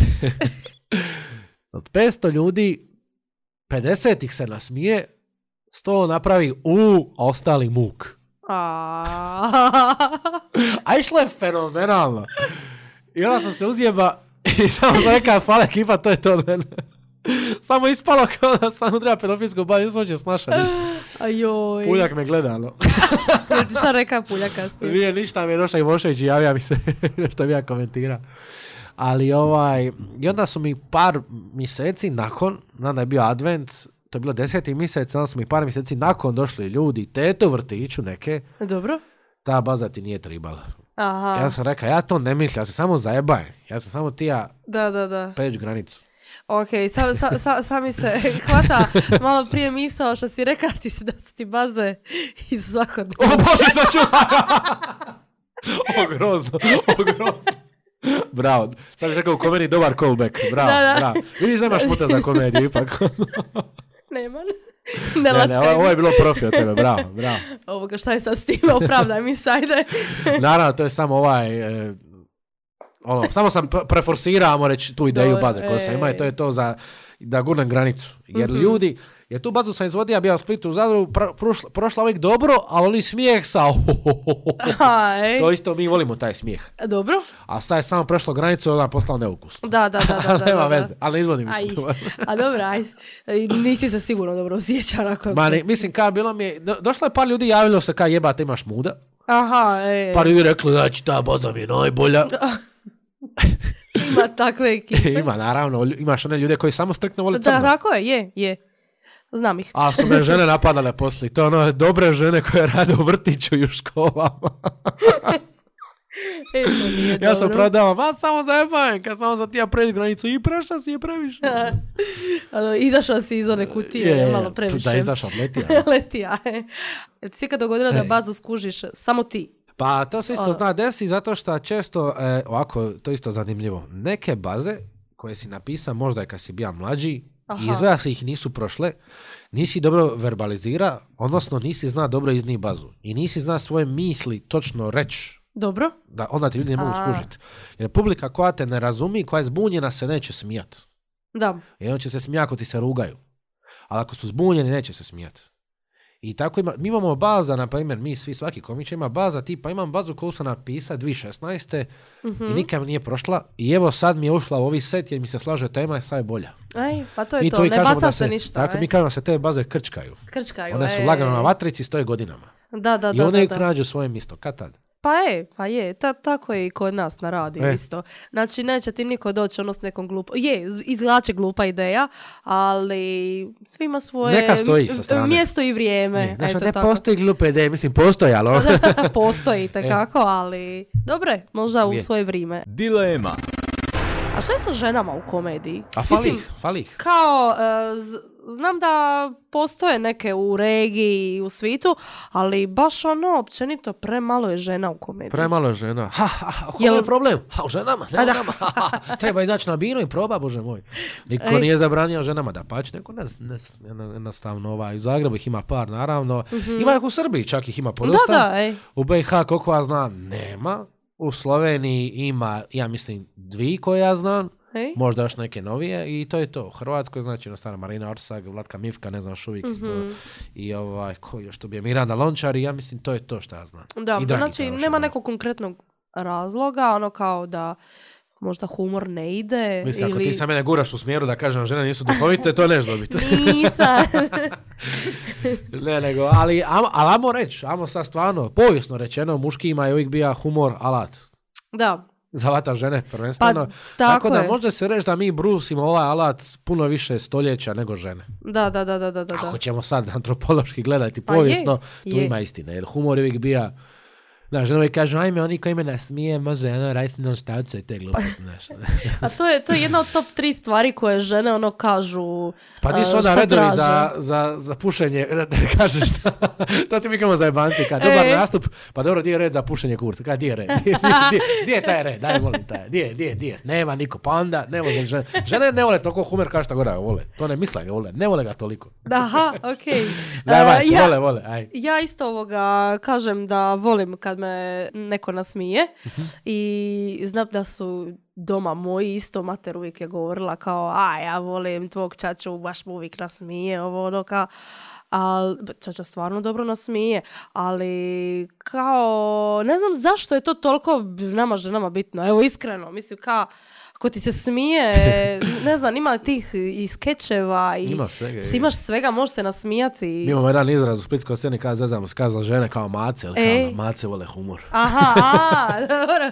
Speaker 1: Od petsto ljudi, pedeset ih se nasmije, sto napravi u, a ostali muk.
Speaker 3: A.
Speaker 1: A išlo je fenomenalno. I onda sam se uzjeba i samo sam rekao, hvala ekipa, to je to od mene. Samo ispalo kao da sam udrija pedofilsku bavu, nisam će snaša ništa.
Speaker 3: Ajoj.
Speaker 1: Puljak me gleda, no.
Speaker 3: Šta reka Puljak kasnije?
Speaker 1: Nije ništa, mi je došao Ivošević i javio mi se nešto bi ja komentira. Ali ovaj, i onda su mi par mjeseci nakon, znam da je bio advent, to je bilo deseti mjesec, onda su mi par mjeseci nakon došli ljudi, tete u vrtiću neke,
Speaker 3: Dobro.
Speaker 1: ta baza ti nije tribala.
Speaker 3: Aha.
Speaker 1: Ja sam rekao, ja to ne mislim, ja se samo zajebajem. Ja sam samo ti ja
Speaker 3: Da, da, da.
Speaker 1: pređu granicu.
Speaker 3: Ok, sam, sa, sa, sam mi se hvata malo prije misao što si rekao ti se da su ti baze iz svakodnevno.
Speaker 1: O Bože, sačuvaj! O, grozno, o, grozno. Bravo, sad bih rekao u komediji dobar callback. Bravo,
Speaker 3: Da, da.
Speaker 1: bravo. Vidiš, nemaš puta za komediju ipak.
Speaker 3: Nema.
Speaker 1: Ne,
Speaker 3: Ne,
Speaker 1: ne, ovo, ovo je bilo profi od tebe, bravo, bravo.
Speaker 3: Ovoga, šta je sad s time, opravdaj mi sajde.
Speaker 1: Naravno, to je samo ovaj, e, ono, samo sam pre- preforsirao, ajmo reći, tu ideju
Speaker 3: Dobro,
Speaker 1: baze koju sam
Speaker 3: e.
Speaker 1: imao i to je to za da gurnem granicu. Jer
Speaker 3: Mhm.
Speaker 1: ljudi, jer tu bazu sam izvodio, bio u Splitu u Zadru, pra- prošla, prošla uvijek dobro, ali oni smijeh sa
Speaker 3: Aha, ej.
Speaker 1: to isto mi volimo taj smijeh.
Speaker 3: Dobro.
Speaker 1: A sad je samo prešlo granicu i onda poslao neukusno.
Speaker 3: Da, da, da, da. da,
Speaker 1: Nema
Speaker 3: da, da.
Speaker 1: veze, ali ne izvodim
Speaker 3: Aj.
Speaker 1: se to.
Speaker 3: A dobro, ajde. I nisi se sigurno dobro osjećao nakon.
Speaker 1: Ma ne, mislim, kao bilo mi je, do- došlo je par ljudi, javilo se kao jebate imaš muda.
Speaker 3: Aha, ej.
Speaker 1: Par ljudi rekli, znači ta baza mi je najbolja.
Speaker 3: Ima takve ekipe.
Speaker 1: Ima, naravno, lju- imaš one ljude koji samo striktno vole crno.
Speaker 3: Da, tako je, je, je. Znam ih.
Speaker 1: A su me žene napadale poslije. To je ono dobre žene koje rade u vrtiću i u školama.
Speaker 3: E, to nije
Speaker 1: Ja sam
Speaker 3: dobro.
Speaker 1: prodao, ma samo zajebajem, kad samo za ti ja pređi granicu i prešla si je previše.
Speaker 3: Ano, izašao si iz one kutije,
Speaker 1: Je,
Speaker 3: malo previše.
Speaker 1: Da, izašao, letija.
Speaker 3: Letija. Jel ti se ikad dogodilo da
Speaker 1: Ej.
Speaker 3: bazu skužiš samo ti?
Speaker 1: Pa to se isto
Speaker 3: Ono.
Speaker 1: zna desi zato što često, e, ovako, to je isto zanimljivo, neke baze koje si napisao možda je kad si bio mlađi,
Speaker 3: Aha.
Speaker 1: i izgleda se ih nisu prošle, nisi dobro verbalizira, odnosno nisi zna dobro iznijeti bazu i nisi zna svoje misli točno reći,
Speaker 3: Dobro.
Speaker 1: da onda ti ljudi ne mogu
Speaker 3: A.
Speaker 1: skužiti. Jer publika koja te ne razumi, koja je zbunjena se neće smijati.
Speaker 3: Da.
Speaker 1: Jer on će se smijati ako ti se rugaju. Ali ako su zbunjeni, neće se smijati. I tako ima, mi imamo baza, na primjer, mi svi, svaki komič ima baza, tipa imam bazu koju sam napisao dvije tisuće šesnaeste.
Speaker 3: Mhm.
Speaker 1: I nikad mi nije prošla. I evo sad mi je ušla u ovi set jer mi se slaže tema i sad je bolja.
Speaker 3: Aj, pa to je
Speaker 1: Mi
Speaker 3: to,
Speaker 1: i
Speaker 3: ne
Speaker 1: kažemo
Speaker 3: baca
Speaker 1: da
Speaker 3: se ništa.
Speaker 1: Tako
Speaker 3: aj.
Speaker 1: mi kažemo da se te baze krčkaju.
Speaker 3: Krčkaju.
Speaker 1: One su
Speaker 3: e.
Speaker 1: lagano na vatrici i stoje godinama.
Speaker 3: Da, da,
Speaker 1: I
Speaker 3: da.
Speaker 1: one
Speaker 3: da,
Speaker 1: uvijek
Speaker 3: da.
Speaker 1: nađu svoje mjesto. Kad tad?
Speaker 3: Pa je, pa je, ta, tako je i kod nas na radiju
Speaker 1: E.
Speaker 3: isto. Znači, neće ti niko doći ono s nekom glupo... Je, izglače glupa ideja, ali svima svoje
Speaker 1: Neka stoji sa strane.
Speaker 3: mjesto i vrijeme.
Speaker 1: Ne, znači,
Speaker 3: eto
Speaker 1: ne
Speaker 3: tako.
Speaker 1: postoji glupe ideje, mislim postoji, ali ono-
Speaker 3: Postoji tekako, ali dobre, možda u
Speaker 1: Je.
Speaker 3: svoje vrijeme.
Speaker 2: Dilema.
Speaker 3: A šta je sa ženama u komediji?
Speaker 1: A fali
Speaker 3: Mislim,
Speaker 1: ih, fali ih.
Speaker 3: Kao, e, z- znam da postoje neke u regiji i u svitu, ali baš ono, općenito, premalo je žena u komediji.
Speaker 1: Premalo je žena. Ha, ha, ha,
Speaker 3: Jel-
Speaker 1: Jel... je problem? Ha, u ženama, ne
Speaker 3: A
Speaker 1: u
Speaker 3: da.
Speaker 1: nama. Ha, ha, treba izaći na binu i proba, bože moj. Niko
Speaker 3: Ej.
Speaker 1: nije zabranio ženama da paći, neko ne, ne, ne, jednostavno ovaj, u Zagrebu ih ima par, naravno.
Speaker 3: Mhm.
Speaker 1: Ima ih u Srbiji, čak ih ima
Speaker 3: Da,
Speaker 1: podosta.
Speaker 3: da, ej.
Speaker 1: U B i H, koliko ja znam, nema. U Sloveniji ima, ja mislim, dvi koje ja znam.
Speaker 3: Ej.
Speaker 1: Možda još neke novije i to je to. U Hrvatskoj znači jednostavno Marina Orsag, Vlatka Mivka, ne znam još uvijek isto.
Speaker 3: Mhm.
Speaker 1: I ovaj, ko još tu bi je Miranda Lončar i ja mislim to je to što ja znam.
Speaker 3: Da,
Speaker 1: I Dragica
Speaker 3: znači
Speaker 1: još
Speaker 3: nema
Speaker 1: jedna.
Speaker 3: nekog konkretnog razloga, ono kao da možda humor ne ide.
Speaker 1: Mislim, ako
Speaker 3: ili...
Speaker 1: ti sa mene guraš u smjeru da kažem žene nisu duhovite, to neš dobiti.
Speaker 3: Nisam.
Speaker 1: Ne, nego, ali, am- ali amo reći, amo sad stvarno, povijesno rečeno, muški ima je uvijek bija humor alat.
Speaker 3: Da,
Speaker 1: zavata žene prvenstveno.
Speaker 3: Pa,
Speaker 1: tako
Speaker 3: tako
Speaker 1: da
Speaker 3: je.
Speaker 1: može se reći da mi brusimo ovaj alat puno više stoljeća nego žene.
Speaker 3: Da, da, da, da, da, da.
Speaker 1: Ako ćemo sad antropološki gledati
Speaker 3: Pa
Speaker 1: povijesno,
Speaker 3: je,
Speaker 1: tu
Speaker 3: je.
Speaker 1: ima istine. Jer humor uvijek bija, znaš, žena uvijek kažu, ajme, oni koji me nasmije, može ono raditi non stavce i te gluposti, znaš.
Speaker 3: A to je, to je jedna od top tri stvari koje žene ono kažu.
Speaker 1: Pa ti su
Speaker 3: uh,
Speaker 1: onda
Speaker 3: šta
Speaker 1: redovi
Speaker 3: traže.
Speaker 1: za, za, za pušenje, da te kažeš šta. To ti mi kamo za jebanci, kad dobar
Speaker 3: E.
Speaker 1: nastup, pa dobro, di je red za pušenje kurca, kad di je red, di, di, di, di je taj red, daj molim taj, di je, di je, di je, nema niko, pa onda ne može žene, žene ne vole toliko humor kao što god ga vole, to ne misle ga vole, ne vole ga toliko.
Speaker 3: Aha, okej.
Speaker 1: Daj,
Speaker 3: Uh,
Speaker 1: se,
Speaker 3: ja-
Speaker 1: vole, vole, aj.
Speaker 3: Ja isto ovoga kažem da volim kad me neko nasmije i znam da su doma moji isto mater uvijek je govorila kao a ja volim tvog čaču, baš mu uvijek nasmije, ovo ono kao, ali čača stvarno dobro nasmije, ali kao ne znam zašto je to toliko nama ženama bitno, evo iskreno, mislim kao ako ti se smije, ne znam, ima tih i skečeva i
Speaker 1: Ima svega,
Speaker 3: s- imaš svega, možete nasmijati.
Speaker 1: Mi imamo jedan izraz u splitskoj sceni kada zezamo, skazala žene kao mace, ali
Speaker 3: Ej.
Speaker 1: kao mace vole humor.
Speaker 3: Aha, a, dobro.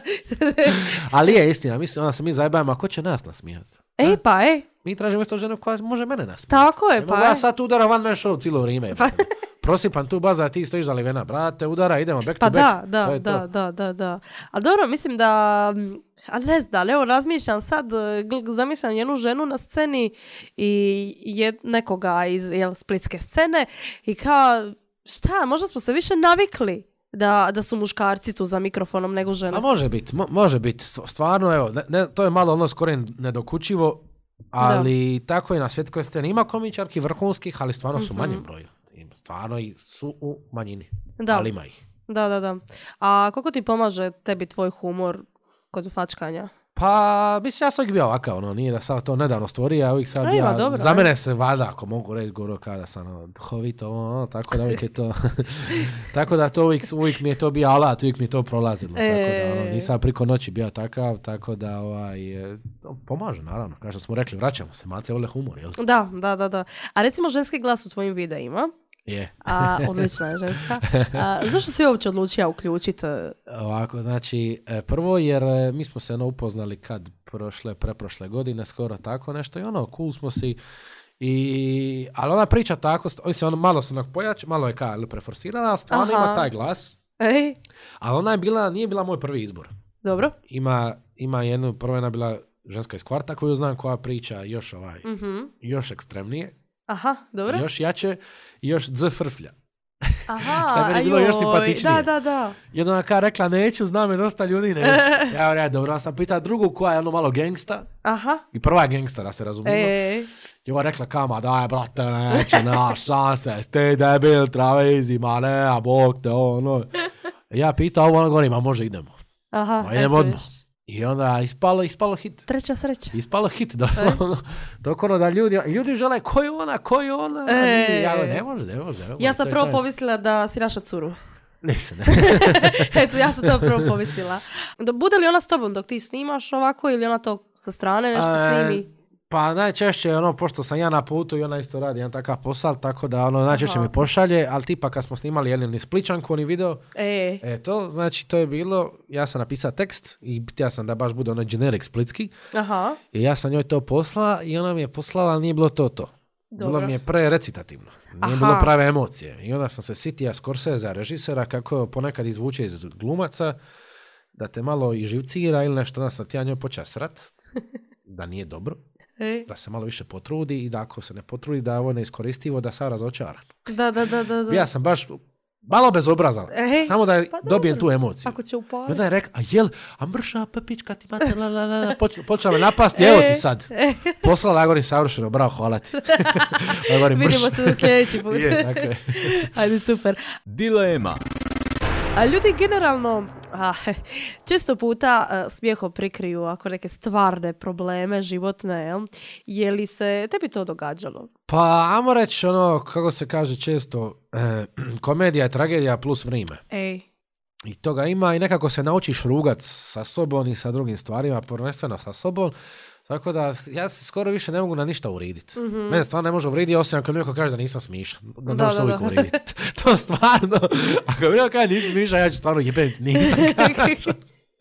Speaker 1: Ali je istina, mislim, onda se mi zajebajemo, a ko će nas nasmijati?
Speaker 3: Ej, pa, ej,
Speaker 1: Mi tražimo isto ženu koja može mene nasmijati.
Speaker 3: tako je,
Speaker 1: Ne
Speaker 3: pa,
Speaker 1: mogu ja
Speaker 3: ej.
Speaker 1: sad udara one man show cijelo vrijeme. Pa. Prosipam tu baza, a ti stojiš za livena. Brate, udara, idemo back
Speaker 3: Pa
Speaker 1: to back.
Speaker 3: da,
Speaker 1: To
Speaker 3: da,
Speaker 1: je to.
Speaker 3: da, da, da, da. Ali dobro, mislim da, mm, a ne znam, evo razmišljam sad, e, gl- zamišljam jednu ženu na sceni i jed, nekoga iz jel, splitske scene i kao, šta, možda smo se više navikli da, da su muškarci tu za mikrofonom nego žene.
Speaker 1: A može biti, mo- može biti. S- Stvarno, evo, ne, ne, to je malo ono skoro nedokučivo, ali tako je na svjetskoj sceni. Ima komičarki vrhunskih, ali stvarno su
Speaker 3: Mhm.
Speaker 1: manjem broju. Ima- Stvarno i su u manjini,
Speaker 3: Da.
Speaker 1: ali ima ih.
Speaker 3: Da, da, da. A kako ti pomaže tebi tvoj humor kod fačkanja?
Speaker 1: Pa, mislim, ja sam uvijek bio ovakav, ono, nije da sam to nedavno stvorio, ja uvijek sad,
Speaker 3: A, ima,
Speaker 1: ja,
Speaker 3: dobro,
Speaker 1: za
Speaker 3: aj.
Speaker 1: mene se vada, ako mogu reći, goro kada sam, ono, duhovito, ono, tako da uvijek je to, tako da to uvijek, uvijek mi je to bio alat, uvijek mi je to prolazilo, tako da, ono,
Speaker 3: E.
Speaker 1: nisam priko noći bio takav, tako da, ovaj, e, to pomaže, naravno, kao što smo rekli, vraćamo se, mate vole humor, jel?
Speaker 3: Da, da, da, da. A recimo ženski glas u tvojim videima,
Speaker 1: Je.
Speaker 3: a odlična je ženska. A, zašto si uopće odlučio uključiti?
Speaker 1: Ovako, znači, e, prvo jer e, mi smo se ono upoznali kad prošle, preprošle godine, skoro tako nešto i ono, cool smo si i, ali ona priča tako, st- mislim, ono malo se onak pojač, malo je kao preforsirala, ali stvarno
Speaker 3: Aha.
Speaker 1: ima taj glas,
Speaker 3: Ej,
Speaker 1: ali ona je bila, nije bila moj prvi izbor.
Speaker 3: dobro.
Speaker 1: Ima, ima jednu, prvo je ona bila ženska iz kvarta koju znam koja priča još ovaj,
Speaker 3: Mhm.
Speaker 1: još ekstremnije,
Speaker 3: Aha, dobro.
Speaker 1: još jače i još dz frflja.
Speaker 3: Aha,
Speaker 1: Šta je meni bilo
Speaker 3: ajoj,
Speaker 1: još simpatičnije.
Speaker 3: Da, da, da.
Speaker 1: I onda ona kao rekla, neću, znam je dosta ljudi, neću. Ja govorim, ja, dobro, sam pitao drugu koja je ono malo gangsta.
Speaker 3: Aha.
Speaker 1: I prva je gangsta, da se razumijemo.
Speaker 3: Ej,
Speaker 1: I ova rekla, kama, daj, brate, neće, naš šanse, stay debil, travizi, ma ne, a bog te, ono. I ja pitao, ovo, ono govori, ma može, idemo.
Speaker 3: aha.
Speaker 1: Ma idemo
Speaker 3: eto
Speaker 1: odmah.
Speaker 3: viš.
Speaker 1: I onda ispalo, ispalo hit.
Speaker 3: Treća sreća.
Speaker 1: Ispalo hit, doslovno. Dok ono da ljudi, ljudi žele, ko je ona, ko je ona? A
Speaker 3: E.
Speaker 1: nije, ja govorim, ne može, ne može. ne može,
Speaker 3: Ja
Speaker 1: to
Speaker 3: sam
Speaker 1: je
Speaker 3: prvo
Speaker 1: to.
Speaker 3: pomislila da si naša curu.
Speaker 1: Nisam, ne.
Speaker 3: Eto, ja sam to prvo pomislila. Do, bude li ona s tobom dok ti snimaš ovako ili ona to sa strane nešto
Speaker 1: E,
Speaker 3: snimi?
Speaker 1: Pa najčešće ono, pošto sam ja na putu i ona isto radi jedan takav posao, tako da ono najčešće
Speaker 3: Aha.
Speaker 1: mi pošalje, ali tipa kad smo snimali jedan ni Spličanku, ni video,
Speaker 3: E,
Speaker 1: e to, znači to je bilo, ja sam napisao tekst i htio sam da baš bude ono generic splitski
Speaker 3: aha,
Speaker 1: i ja sam njoj to poslala i ona mi je poslala, ali nije bilo to to. Bilo
Speaker 3: dobro.
Speaker 1: mi je prerecitativno. Nije
Speaker 3: Aha.
Speaker 1: bilo prave emocije. I onda sam se sitija Scorsese, režisera, kako ponekad izvuče iz glumaca, da te malo i živcira ili nešto, onda sam ti ja njoj počeo srat, da nije dobro,
Speaker 3: E,
Speaker 1: da se malo više potrudi i da ako se ne potrudi da je ovo neiskoristivo, da sam razočaran.
Speaker 3: da, da, da, da. da.
Speaker 1: Ja sam baš malo bezobrazan,
Speaker 3: Ej,
Speaker 1: samo da
Speaker 3: pa
Speaker 1: dobijem
Speaker 3: dobro.
Speaker 1: tu emociju.
Speaker 3: Ako će
Speaker 1: I
Speaker 3: upaliti.
Speaker 1: onda je rekla, a jel, a mrša papička ti mate, la, la, la, la. Poč- počela me napasti, evo ti sad.
Speaker 3: E,
Speaker 1: Poslala, ja govorim, savršeno, bravo, hvala ti. Ja govorim,
Speaker 3: vidimo
Speaker 1: mrš.
Speaker 3: se u sljedeći put.
Speaker 1: Je, tako je.
Speaker 3: Ajde, super.
Speaker 2: Dilema.
Speaker 3: A ljudi generalno, a, često puta a, smijehom prikriju ako neke stvarne probleme životne, jel? Je li se tebi to događalo?
Speaker 1: Pa, ajmo reći, ono, kako se kaže često, eh, komedija je tragedija plus vrijeme.
Speaker 3: Ej,
Speaker 1: I toga ima i nekako se naučiš rugat sa sobom i sa drugim stvarima, prvenstveno sa sobom. Tako da ja se skoro više ne mogu na ništa uriditi.
Speaker 3: Mhm.
Speaker 1: Mene stvarno ne može uriditi, osim ako mi neko kaže da nisam smišan. Da,
Speaker 3: Da,
Speaker 1: može se
Speaker 3: da,
Speaker 1: uvijek
Speaker 3: da.
Speaker 1: uriditi. To stvarno, ako mi neko kaže nisam smišan, ja ću stvarno jebent, nisam kažem.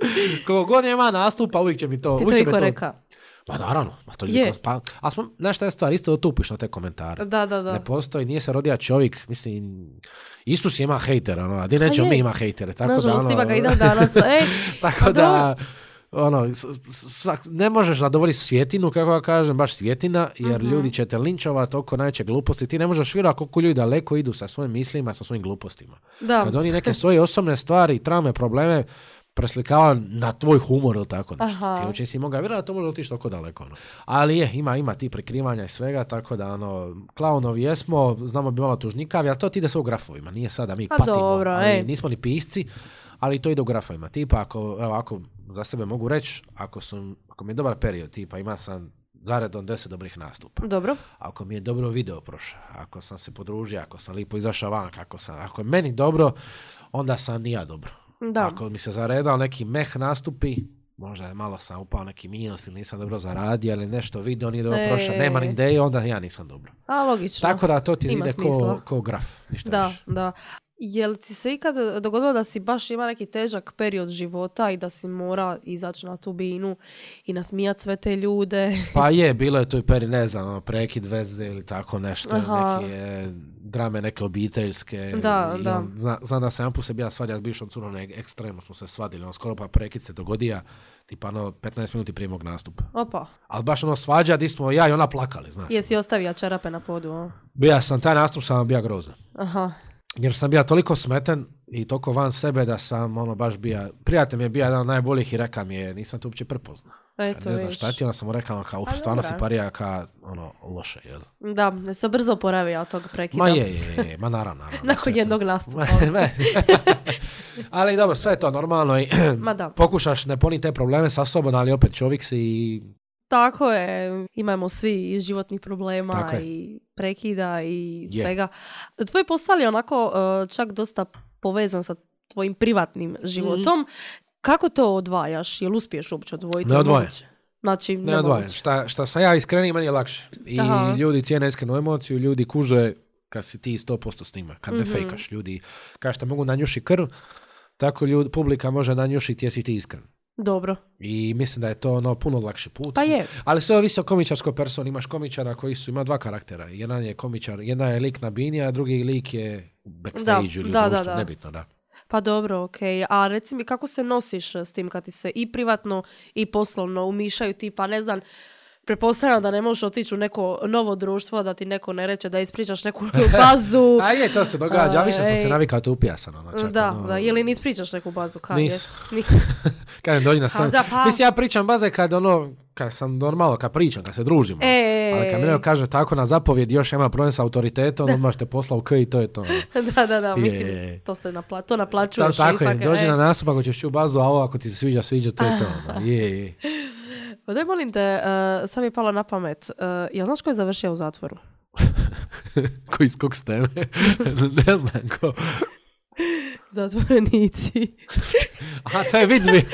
Speaker 1: Koliko god ima nastupa, uvijek će mi to...
Speaker 3: Ti to iko reka?
Speaker 1: Pa naravno. Pa to je. Pa, a smo, znaš šta je stvar, isto otupiš na te komentare.
Speaker 3: Da, da, da.
Speaker 1: Ne postoji, nije se rodio čovjek, mislim, Isus ima hejtera, ono, a di nećemo mi ima hejtere. Tako
Speaker 3: nažalost,
Speaker 1: da, ono,
Speaker 3: ima ga i dan danas. Ej,
Speaker 1: tako da, ono, svak, ne možeš zadovoljiti svjetinu, kako ja kažem, baš svjetina, jer uh-huh. ljudi će te linčovati oko najveće gluposti. Ti ne možeš vjerovati koliko ljudi daleko idu sa svojim mislima, sa svojim glupostima. Da. Kad oni neke svoje osobne stvari, traume, probleme preslikava na tvoj humor ili tako nešto. Ti uopće si mogao vjerovati, to može otići toliko daleko. Ono. Ali je, ima, ima ti prikrivanja i svega, tako da, ono, klaunovi jesmo, znamo bi malo tužnikavi, ali to ti ide sve u grafovima, nije sad da mi A patimo, dobro, ali ej. nismo ni pisci, ali to ide u grafovima. Tipa, ako, evo, ako za sebe mogu reći, ako, sam, ako mi je dobar period, tipa, ima sam zaredom deset dobrih nastupa.
Speaker 3: Dobro.
Speaker 1: Ako mi je dobro video prošao, ako sam se podružio, ako sam lipo izašao van, ako, sam, ako je meni dobro, onda sam i ja dobro. Da. Ako mi se zaredao neki meh nastupi, možda je malo sam upao neki minus ili nisam dobro zaradio, ali nešto video nije dobro e... prošao, nema ni ideje, onda ja nisam dobro.
Speaker 3: A, logično.
Speaker 1: Tako da to ti Ima ide ko, ko graf, ništa
Speaker 3: da,
Speaker 1: više.
Speaker 3: Da. Je li ti se ikad dogodilo da si baš ima neki težak period života i da si mora izaći na tu binu i nasmijat sve te ljude?
Speaker 1: Pa je, bilo je tu i period, ne znam, prekid veze ili tako nešto, Aha. neke drame, neke obiteljske.
Speaker 3: Da,
Speaker 1: i,
Speaker 3: da.
Speaker 1: On, zna, znam da sam put se bija svađa s bivšom curom, ekstremno smo se svadili, on skoro pa prekid se dogodija, tipa ono petnaest minuti prije mog nastupa.
Speaker 3: Opa.
Speaker 1: Ali baš ono svađa di smo ja i ona plakali, znaš.
Speaker 3: Jesi ostavio čarape na podu, a?
Speaker 1: Bija sam, taj nastup sam bija grozan.
Speaker 3: Aha.
Speaker 1: Jer sam bio toliko smeten i toliko van sebe da sam ono baš bija, prijatelj mi je bio jedan od najboljih i reka mi je, nisam te uopće prepoznao.
Speaker 3: Eto,
Speaker 1: ne znam šta ti, onda sam mu rekao kao, stvarno si parija ka ono loše, jel?
Speaker 3: Da, ne se brzo oporavio od tog prekida.
Speaker 1: Ma je, je, je, ma naravno, naravno.
Speaker 3: Nakon jednog nastupa.
Speaker 1: Ali dobro, sve je to normalno i pokušaš ne poniti te probleme sa sobom, ali opet čovjek si i...
Speaker 3: Tako je, imamo svi životnih problema i prekida i svega. Yeah. Tvoj posao je onako uh, čak dosta povezan sa tvojim privatnim životom. Mm. Kako to odvajaš? Jel uspiješ uopće odvojiti?
Speaker 1: Ne odvojam.
Speaker 3: Znači,
Speaker 1: ne odvojam. Šta, šta sam ja iskreniji, meni je lakše. I Aha. ljudi cijene iskrenu emociju, ljudi kuže kad si ti sto posto s njima. Kad mm-hmm. ne fejkaš, ljudi kao što mogu nanjuši krv, tako ljudi, publika može nanjušiti jesi ti iskren.
Speaker 3: Dobro.
Speaker 1: I mislim da je to ono puno lakši put.
Speaker 3: Pa je.
Speaker 1: Ali sve ovisi o komičarskoj personi. Imaš komičara koji su, ima dva karaktera. Jedan je komičar, jedna je lik na bini, a drugi lik je backstage ili
Speaker 3: da,
Speaker 1: društvo,
Speaker 3: da, da.
Speaker 1: nebitno, da.
Speaker 3: Pa dobro, okej. Okay. A reci mi kako se nosiš s tim kad ti se i privatno i poslovno umišaju ti, pa ne znam, pretpostavljam da ne možeš otići u neko novo društvo, da ti neko ne reče da ispričaš neku bazu.
Speaker 1: A je, to se događa. A više sam se navikao tu upijasan. Ono, čak,
Speaker 3: da,
Speaker 1: ono...
Speaker 3: da, ili ne ispričaš neku bazu? Kad
Speaker 1: Nis. Kad dođi na stan. Pa... Mislim, ja pričam baze kad ono, kad sam normalno, kad pričam, kad se družimo.
Speaker 3: E...
Speaker 1: Ali kad mi neko kaže tako na zapovjed, još ima problem sa autoritetom, odmah te posla u K i to je to.
Speaker 3: da, da, da, mislim, je... to se napla- to naplaćuješ.
Speaker 1: Ta, tako
Speaker 3: ipak,
Speaker 1: je, dođi
Speaker 3: e...
Speaker 1: na nastup, ako ćeš u bazu, a ovo ako ti se sviđa, sviđa, to je to. Je, je.
Speaker 3: Pa daj molim te, uh, sad mi je palo na pamet, uh, jel znaš ko je završio u zatvoru?
Speaker 1: Ko iz kog steme? Ne znam ko.
Speaker 3: Zatvorenici.
Speaker 1: Aha, to je vic mi.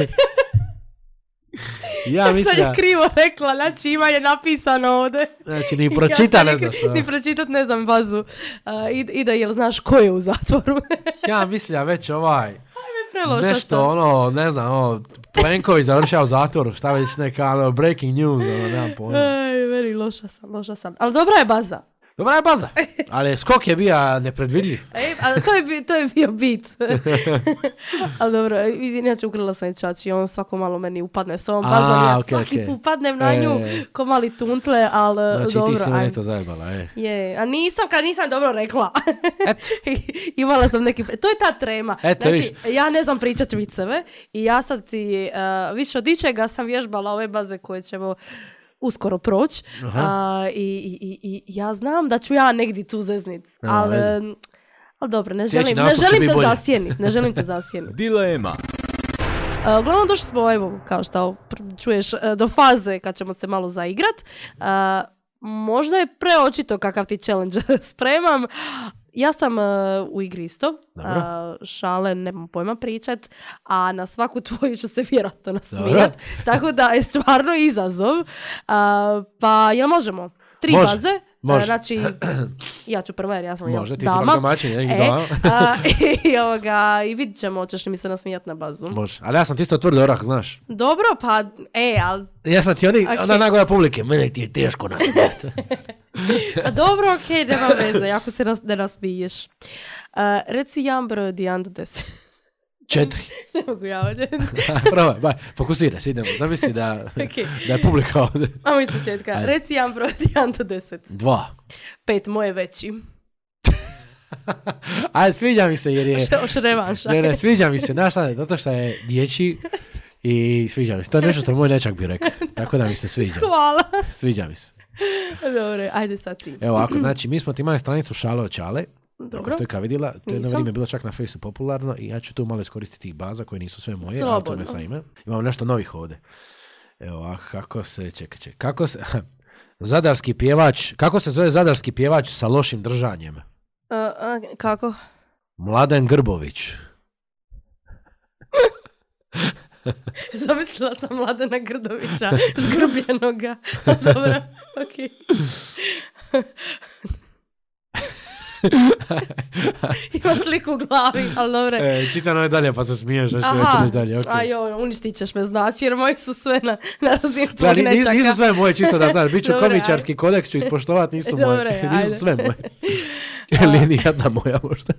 Speaker 1: Ja
Speaker 3: Čak
Speaker 1: mislim...
Speaker 3: sam je krivo rekla, znači ima je napisano ovdje.
Speaker 1: Znači ni pročita ne znaš.
Speaker 3: Ni pročitat ne znam bazu. Uh, Ida, jel znaš ko je u zatvoru?
Speaker 1: Ja mislim već ovaj...
Speaker 3: Preloša
Speaker 1: nešto
Speaker 3: sam.
Speaker 1: ono, ne znam, ono, Plenković završao u zatvoru, šta već neka ono, breaking news, ono, nemam pojma.
Speaker 3: Ej, veri, loša sam, loša sam. Ali dobra je baza.
Speaker 1: Dobra je baza, ali skok je bio nepredvidljiv.
Speaker 3: Ej, ali to je, to je bio bit. Ali dobro, inače ukrila sam čači, on svako malo meni upadne s ovom bazom, ja okay, svaki okay. upadnem na nju e, ko mali tuntle, ali
Speaker 1: znači,
Speaker 3: dobro.
Speaker 1: Znači ti si me nešto zajebala, e.
Speaker 3: Je, a nisam kad nisam dobro rekla.
Speaker 1: Eto.
Speaker 3: Imala sam neki, to je ta trema.
Speaker 1: Eto,
Speaker 3: znači,
Speaker 1: viš.
Speaker 3: ja ne znam pričati viceve i ja sad ti uh, više od ičega sam vježbala ove baze koje ćemo uskoro proći uh, i, i, i ja znam da ću ja negdje tu zeznit, ali, ali dobro, ne želim, ne želim te zasjenit, ne želim te zasjenit.
Speaker 2: Dilema.
Speaker 3: Uh, uglavnom došli smo, evo, kao što čuješ, uh, do faze kad ćemo se malo zaigrat. Uh, možda je preočito kakav ti challenge spremam. Ja sam uh, u igri isto, uh, šale nemam pojma pričat, a na svaku tvoju ću se vjerojatno nasmijat, tako da je stvarno izazov. Uh, pa jel možemo? Tri
Speaker 1: Može.
Speaker 3: baze,
Speaker 1: Može.
Speaker 3: Znači, ja ću prva jer ja sam
Speaker 1: Može, ti
Speaker 3: dama.
Speaker 1: si bar domaćin, je,
Speaker 3: E,
Speaker 1: doma.
Speaker 3: a, i, ovoga, i vidit ćemo, ćeš li mi se nasmijat na bazu.
Speaker 1: Može. Ali ja sam ti isto tvrd orah, znaš.
Speaker 3: Dobro, pa, e, ali...
Speaker 1: Ja sam ti oni,
Speaker 3: Ok.
Speaker 1: onda nagora publike, mene ti je teško nasmijati.
Speaker 3: Pa dobro, okej, nema veze, ako se nas, ne nasmiješ. Uh, reci jedan broj od jedan do deset.
Speaker 1: Četiri.
Speaker 3: Ne mogu ja ovdje.
Speaker 1: Probaj, baj, fokusiraj se, idemo. Zamisli da,
Speaker 3: Ok.
Speaker 1: da je publika ovdje.
Speaker 3: Ajmo iz početka.
Speaker 1: Ajde.
Speaker 3: Reci jedan broj od jedan do deset.
Speaker 1: Dva.
Speaker 3: Pet, moje veći.
Speaker 1: Ajde, sviđa mi se jer je...
Speaker 3: Še- Oš revanša.
Speaker 1: Ne, ne, sviđa mi se, znaš šta, zato što je dječji i sviđa mi se. To je nešto što moj nečak bi rekao. Tako da mi se sviđa.
Speaker 3: Hvala.
Speaker 1: Sviđa mi se.
Speaker 3: Dobro, ajde sad ti.
Speaker 1: Evo ako, znači, mi smo ti imali stranicu Šale od Čale.
Speaker 3: Dobro.
Speaker 1: Ako ste ka vidjela, to je jedno
Speaker 3: Nisam.
Speaker 1: vrijeme bilo čak na Facebooku popularno i ja ću tu malo iskoristiti tih baza koje nisu sve moje, ali to
Speaker 3: Slobodno.
Speaker 1: me sad ime. Imamo nešto novih ovdje. Evo, a kako se, čekaj, čekaj, kako se, zadarski pjevač, kako se zove zadarski pjevač sa lošim držanjem?
Speaker 3: Uh, a, kako?
Speaker 1: Mladen Grbović.
Speaker 3: Zamislila sam Mladena Grdovića, zgrbljenoga. Dobro, okej. Ima sliku u glavi, ali dobro.
Speaker 1: E, čitam ovo dalje pa se smiješ, što
Speaker 3: Aha,
Speaker 1: ćeš dalje, okej.
Speaker 3: a joj, uništit ćeš me znači, jer moji su sve na, na razinu
Speaker 1: Da,
Speaker 3: tvojeg
Speaker 1: ni- ni-
Speaker 3: nečaka.
Speaker 1: nisu sve moje, čisto da znaš, bit ću
Speaker 3: Dobro,
Speaker 1: komičarski kodeks, ću ispoštovat, nisu
Speaker 3: Dobro,
Speaker 1: moje,
Speaker 3: ajde.
Speaker 1: nisu sve moje. Ili ni jedna moja možda.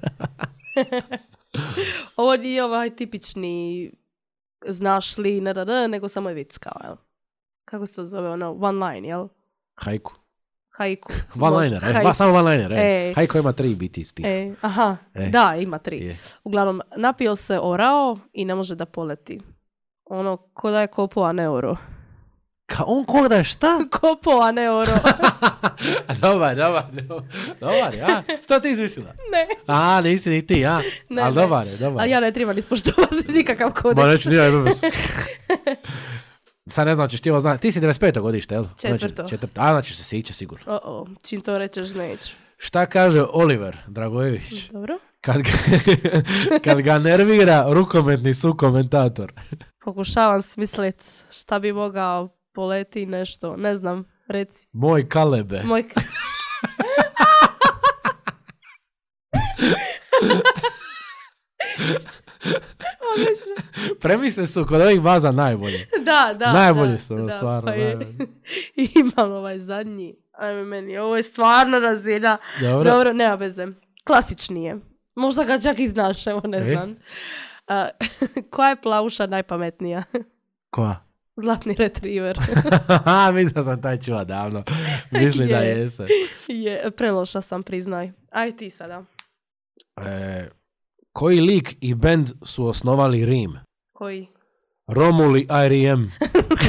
Speaker 3: Ovo nije ovaj tipični znaš li, ne, ne, ne, nego samo je vic kao, jel? Kako se to zove, ono, one line, jel?
Speaker 1: Haiku.
Speaker 3: Haiku.
Speaker 1: One-liner, e,
Speaker 3: Haiku.
Speaker 1: ba- samo one-liner, e.
Speaker 3: E.
Speaker 1: Haiku ima tri biti iz tih.
Speaker 3: E, aha,
Speaker 1: E.
Speaker 3: da, ima tri.
Speaker 1: Je.
Speaker 3: Uglavnom, napio se orao i ne može da poleti. Ono, ko da je kopo, a ne oro.
Speaker 1: Ka on ko da je šta?
Speaker 3: Kopo, a ne oro.
Speaker 1: dobar, dobar, dobar, dobar, ja. Što ti izmislila?
Speaker 3: Ne,
Speaker 1: A, nisi ni ti, ja.
Speaker 3: Ne,
Speaker 1: Ali
Speaker 3: ne.
Speaker 1: dobar je, dobar.
Speaker 3: a ja ne trebam ispoštovati nikakav kodeks.
Speaker 1: Ma neću, nije, ne Sad ne znam, ćeš ti ovo znati. Ti si devedeset peto godište, jel?
Speaker 3: Četvrto.
Speaker 1: Znači, četvrto. A, znači se siće sigurno.
Speaker 3: O, o, čim to rečeš, neću.
Speaker 1: Šta kaže Oliver Dragojević?
Speaker 3: Dobro.
Speaker 1: Kad ga, kad ga nervira rukometni sukomentator.
Speaker 3: Pokušavam smislit šta bi mogao poleti nešto. Ne znam, reci.
Speaker 1: Moj Kalebe.
Speaker 3: Moj... Odlično.
Speaker 1: Premise su kod ovih baza najbolje.
Speaker 3: Da, da.
Speaker 1: Najbolji
Speaker 3: da,
Speaker 1: su, ono,
Speaker 3: da,
Speaker 1: stvarno,
Speaker 3: pa je.
Speaker 1: najbolji.
Speaker 3: I imam ovaj zadnji. Ajme meni, ovo je stvarno razina.
Speaker 1: Dobro.
Speaker 3: Dobro, nema veze. Klasični je. Možda ga čak i znaš, evo ne
Speaker 1: E?
Speaker 3: znam. A, koja je plavuša najpametnija?
Speaker 1: Koja?
Speaker 3: Zlatni retriver.
Speaker 1: Haha, mislim da sam taj čuva davno. Mislim da
Speaker 3: Je.
Speaker 1: jese.
Speaker 3: je, preloša sam, priznaj. Aj ti sada.
Speaker 1: E, koji lik i bend su osnovali Rim?
Speaker 3: Koji?
Speaker 1: Romuli I R M.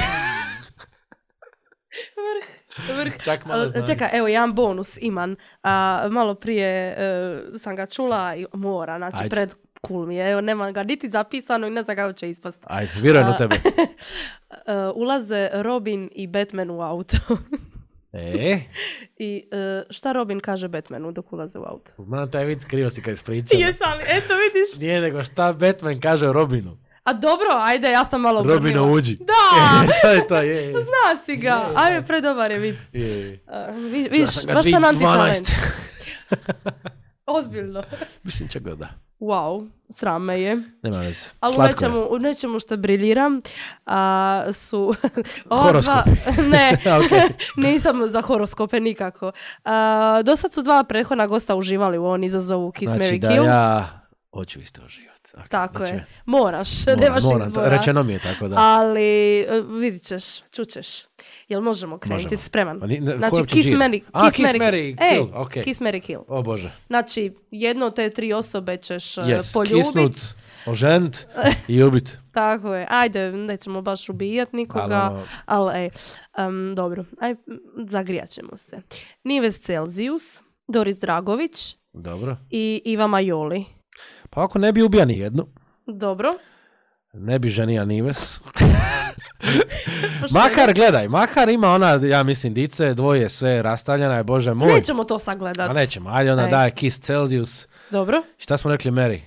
Speaker 3: Vrh, vrh.
Speaker 1: Čak malo
Speaker 3: Ali,
Speaker 1: znam.
Speaker 3: čekaj, evo, jedan bonus imam. A, malo prije e, sam ga čula i mora, znači
Speaker 1: Ajde.
Speaker 3: pred cool mi je. Evo, nema ga niti zapisano i ne znam kako će ispast.
Speaker 1: Ajde, vjerujem
Speaker 3: A,
Speaker 1: u tebe.
Speaker 3: E, ulaze Robin i Batman u auto.
Speaker 1: E,
Speaker 3: I e, šta Robin kaže Batmanu dok ulaze u auto?
Speaker 1: znam taj vid, krivo si kad ispričala.
Speaker 3: Jesam li? Eto vidiš.
Speaker 1: Nije nego šta Batman kaže Robinu.
Speaker 3: A dobro, ajde, ja sam malo
Speaker 1: Robino
Speaker 3: obrnila.
Speaker 1: uđi.
Speaker 3: Da!
Speaker 1: E, to je to, je. je.
Speaker 3: Zna si ga.
Speaker 1: Je,
Speaker 3: Ajme,
Speaker 1: da.
Speaker 3: predobar je vic.
Speaker 1: je, je.
Speaker 3: Uh, vi, vidiš,
Speaker 1: sam ga
Speaker 3: baš sam antitalent.
Speaker 1: dvanaest.
Speaker 3: Ozbiljno.
Speaker 1: Mislim čak da da.
Speaker 3: Wow, sram me je.
Speaker 1: Nema veze.
Speaker 3: Ali u
Speaker 1: Slatko je.
Speaker 3: nečemu, u nečemu što briljiram a, su... ova
Speaker 1: Horoskopi.
Speaker 3: dva- ne,
Speaker 1: Okej.
Speaker 3: nisam za horoskope nikako. A, do sad su dva prethodna gosta uživali u ovom izazovu Kiss,
Speaker 1: Znači
Speaker 3: Mary,
Speaker 1: da
Speaker 3: Kill.
Speaker 1: ja hoću isto uživati. Ok,
Speaker 3: Tako
Speaker 1: znači,
Speaker 3: je. Moraš,
Speaker 1: moram,
Speaker 3: nemaš
Speaker 1: moram,
Speaker 3: izbora.
Speaker 1: Rečeno mi je tako da.
Speaker 3: Ali e, vidit ćeš, čućeš. Jel možemo krenuti?
Speaker 1: Možemo.
Speaker 3: Ti si spreman?
Speaker 1: Pa ni- ne,
Speaker 3: Znači,
Speaker 1: ko uopće
Speaker 3: Kiss,
Speaker 1: žiri?
Speaker 3: Mary,
Speaker 1: A,
Speaker 3: Kiss,
Speaker 1: Kiss,
Speaker 3: Mary,
Speaker 1: Mary,
Speaker 3: Ej,
Speaker 1: Kill, okej.
Speaker 3: Kiss, Mary, Kill.
Speaker 1: O Bože.
Speaker 3: Znači, jedno od te tri osobe ćeš e,
Speaker 1: Yes,
Speaker 3: poljubit.
Speaker 1: kisnut, ožent i ubit.
Speaker 3: Tako je. Ajde, nećemo baš ubijat nikoga.
Speaker 1: Ali ono-
Speaker 3: Ali, ej, um, dobro. Aj, zagrijat ćemo se. Nives Celzius, Doris Dragović
Speaker 1: Dobro.
Speaker 3: i Iva Majoli.
Speaker 1: Pa ako ne bi ubija ni jednu,
Speaker 3: Dobro.
Speaker 1: ne bi ženija Nives.
Speaker 3: Pošteno.
Speaker 1: Makar, gledaj, makar ima ona, ja mislim, dice, dvoje, sve rastavljena je, Bože moj.
Speaker 3: Nećemo to sagledat.
Speaker 1: A nećemo, ajde ona
Speaker 3: Aj.
Speaker 1: daje Kiss Celsius.
Speaker 3: Dobro.
Speaker 1: Šta smo rekli Mary?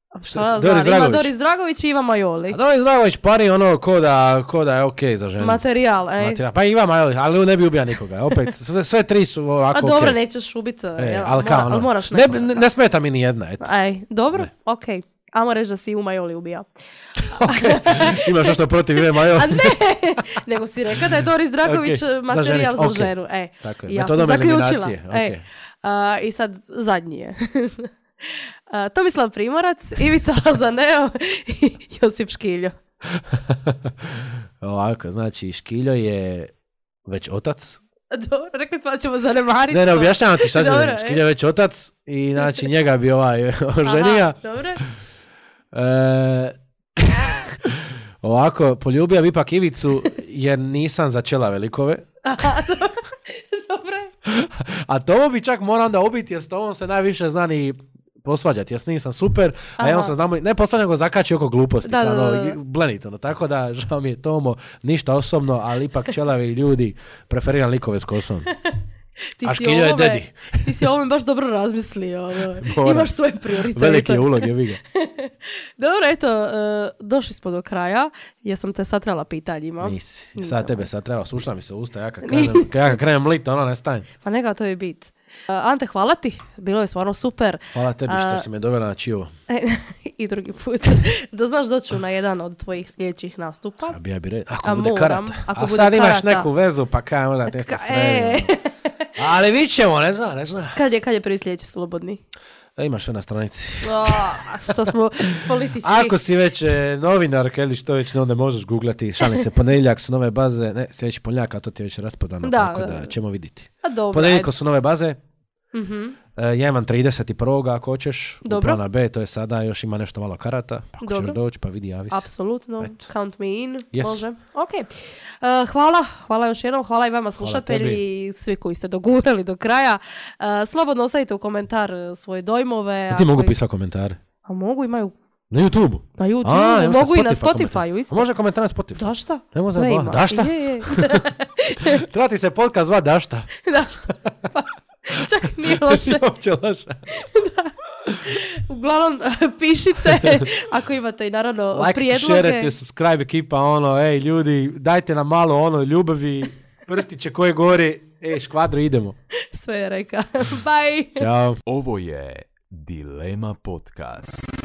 Speaker 3: Šta ja
Speaker 1: Doris
Speaker 3: znam, ima
Speaker 1: Dragović.
Speaker 3: Doris Dragović i Iva Majoli.
Speaker 1: A Doris Dragović pari ono ko da, ko da je okej za ženu.
Speaker 3: Materijal, ej.
Speaker 1: Materijal. Pa Iva Majoli, ali ne bi ubija nikoga. Opet, sve, sve tri su ovako
Speaker 3: A dobro,
Speaker 1: okej.
Speaker 3: nećeš ubiti,
Speaker 1: E,
Speaker 3: jel?
Speaker 1: ali kao
Speaker 3: Mora-
Speaker 1: ono,
Speaker 3: ali moraš
Speaker 1: ne,
Speaker 3: nekoga.
Speaker 1: ne, ne smeta mi ni jedna, eto.
Speaker 3: Ej, dobro,
Speaker 1: Ne.
Speaker 3: okej. Amo reći da si Ivu Majoli ubija.
Speaker 1: Imaš nešto protiv Ive Majoli?
Speaker 3: A ne, nego si rekao da je Doris Dragović
Speaker 1: Ok, za
Speaker 3: materijal za
Speaker 1: ženu,
Speaker 3: ženu.
Speaker 1: ok.
Speaker 3: E,
Speaker 1: Tako je,
Speaker 3: ja sam
Speaker 1: metodom
Speaker 3: zaključila.
Speaker 1: eliminacije.
Speaker 3: E,
Speaker 1: okej.
Speaker 3: a, I sad zadnji je. A, Tomislav Primorac, Ivica Lazaneo i Josip Škiljo.
Speaker 1: Ovako, znači Škiljo je već otac.
Speaker 3: Dobro, rekli smo da ćemo zanemariti.
Speaker 1: Ne, ne,
Speaker 3: to.
Speaker 1: objašnjavam ti šta će
Speaker 3: Dobro,
Speaker 1: znači.
Speaker 3: e.
Speaker 1: Škiljo je već otac i znači njega bi ovaj oženio.
Speaker 3: Aha, dobro.
Speaker 1: E, ovako, poljubio bi ipak Ivicu jer nisam za čelave likove.
Speaker 3: Aha, dobro. Dobro.
Speaker 1: A Tomo bi čak morao onda ubiti jer s Tomom se najviše zna ni posvađati, jer s njim sam super, a ja
Speaker 3: Aha.
Speaker 1: on se znamo, ne posvađam nego zakači oko gluposti,
Speaker 3: Da, da,
Speaker 1: ono,
Speaker 3: da, da.
Speaker 1: blenit, ono, tako da žao mi je Tomo, ništa osobno, ali ipak čelavi ljudi preferiram likove s kosom.
Speaker 3: Ti
Speaker 1: A
Speaker 3: si
Speaker 1: Škiljo je
Speaker 3: ovome-
Speaker 1: dedi.
Speaker 3: Ti si o ovome baš dobro razmislio. Ono.
Speaker 1: Moram.
Speaker 3: Imaš svoje prioritete.
Speaker 1: Veliki je ulog, je vi ga.
Speaker 3: Dobro, eto, e, došli smo do kraja. Jesam te satrala pitanjima.
Speaker 1: Nisi.
Speaker 3: Nisam.
Speaker 1: Sad tebe sad treba, slušla mi se usta, ja kad krenem, ja kad krenem lit, ono ne stajem.
Speaker 3: Pa neka, to je bit. E, Ante, hvala ti. Bilo je stvarno super.
Speaker 1: Hvala tebi što
Speaker 3: A-
Speaker 1: si me dovela na čivo.
Speaker 3: I drugi put. Da znaš doću na jedan od tvojih sljedećih nastupa.
Speaker 1: A bi ja bi re... Ako
Speaker 3: A
Speaker 1: bude
Speaker 3: moram,
Speaker 1: karata.
Speaker 3: ako
Speaker 1: A
Speaker 3: bude
Speaker 1: sad imaš
Speaker 3: karata.
Speaker 1: neku vezu, pa kaj onda te se
Speaker 3: Ka- e.
Speaker 1: Ali vidit ćemo, ne znam, ne znam.
Speaker 3: Kad je, kad je prvi sljedeći slobodni?
Speaker 1: E, imaš sve na stranici.
Speaker 3: O, što smo politički.
Speaker 1: Ako si već e, novinar, ili što već, onda možeš googlati. Šalim se, ponedjeljak su nove baze. Ne, sljedeći ponedjeljak, a to ti je već raspodano,
Speaker 3: Da,
Speaker 1: tako
Speaker 3: da,
Speaker 1: da
Speaker 3: da.
Speaker 1: ćemo vidjeti.
Speaker 3: A dobro,
Speaker 1: Ponedjeljko su nove baze.
Speaker 3: Mhm.
Speaker 1: E, ja imam trideset prvoga ako hoćeš.
Speaker 3: Dobro.
Speaker 1: U plana B, to je sada, još ima nešto malo karata. Pa ako
Speaker 3: Dobro.
Speaker 1: ćeš doći, pa vidi, javi se.
Speaker 3: Apsolutno,
Speaker 1: Eto.
Speaker 3: count me in,
Speaker 1: Yes.
Speaker 3: može. Ok, Uh, hvala, hvala još jednom, hvala i vama slušatelji i svi koji ste dogurali do kraja. Uh, slobodno ostavite u komentar uh, svoje dojmove.
Speaker 1: Ti
Speaker 3: ako
Speaker 1: mogu
Speaker 3: ih-
Speaker 1: pisati komentare.
Speaker 3: A mogu, imaju
Speaker 1: Na YouTube-u.
Speaker 3: na YouTube,
Speaker 1: A, evo sad
Speaker 3: mogu i na
Speaker 1: Spotify
Speaker 3: Spotifyu
Speaker 1: komentar.
Speaker 3: isto.
Speaker 1: A može komentar na Spotify.
Speaker 3: Dašta?
Speaker 1: Ne može
Speaker 3: Sve
Speaker 1: zajebavati.
Speaker 3: ima.
Speaker 1: Dašta?
Speaker 3: Je, je.
Speaker 1: Treba ti se podcast zva Dašta.
Speaker 3: Dašta. Pa, čak nije loše.
Speaker 1: Uopće loše.
Speaker 3: Uglavnom, pišite ako imate i naravno
Speaker 1: Like,
Speaker 3: prijedloge.
Speaker 1: share it, subscribe ekipa, ono, ej ljudi, dajte nam malo ono ljubavi, prstiće koje gori, ej škvadro idemo.
Speaker 3: Sve je reka. Bye.
Speaker 1: Ćao.
Speaker 2: Ovo je Dilema Podcast.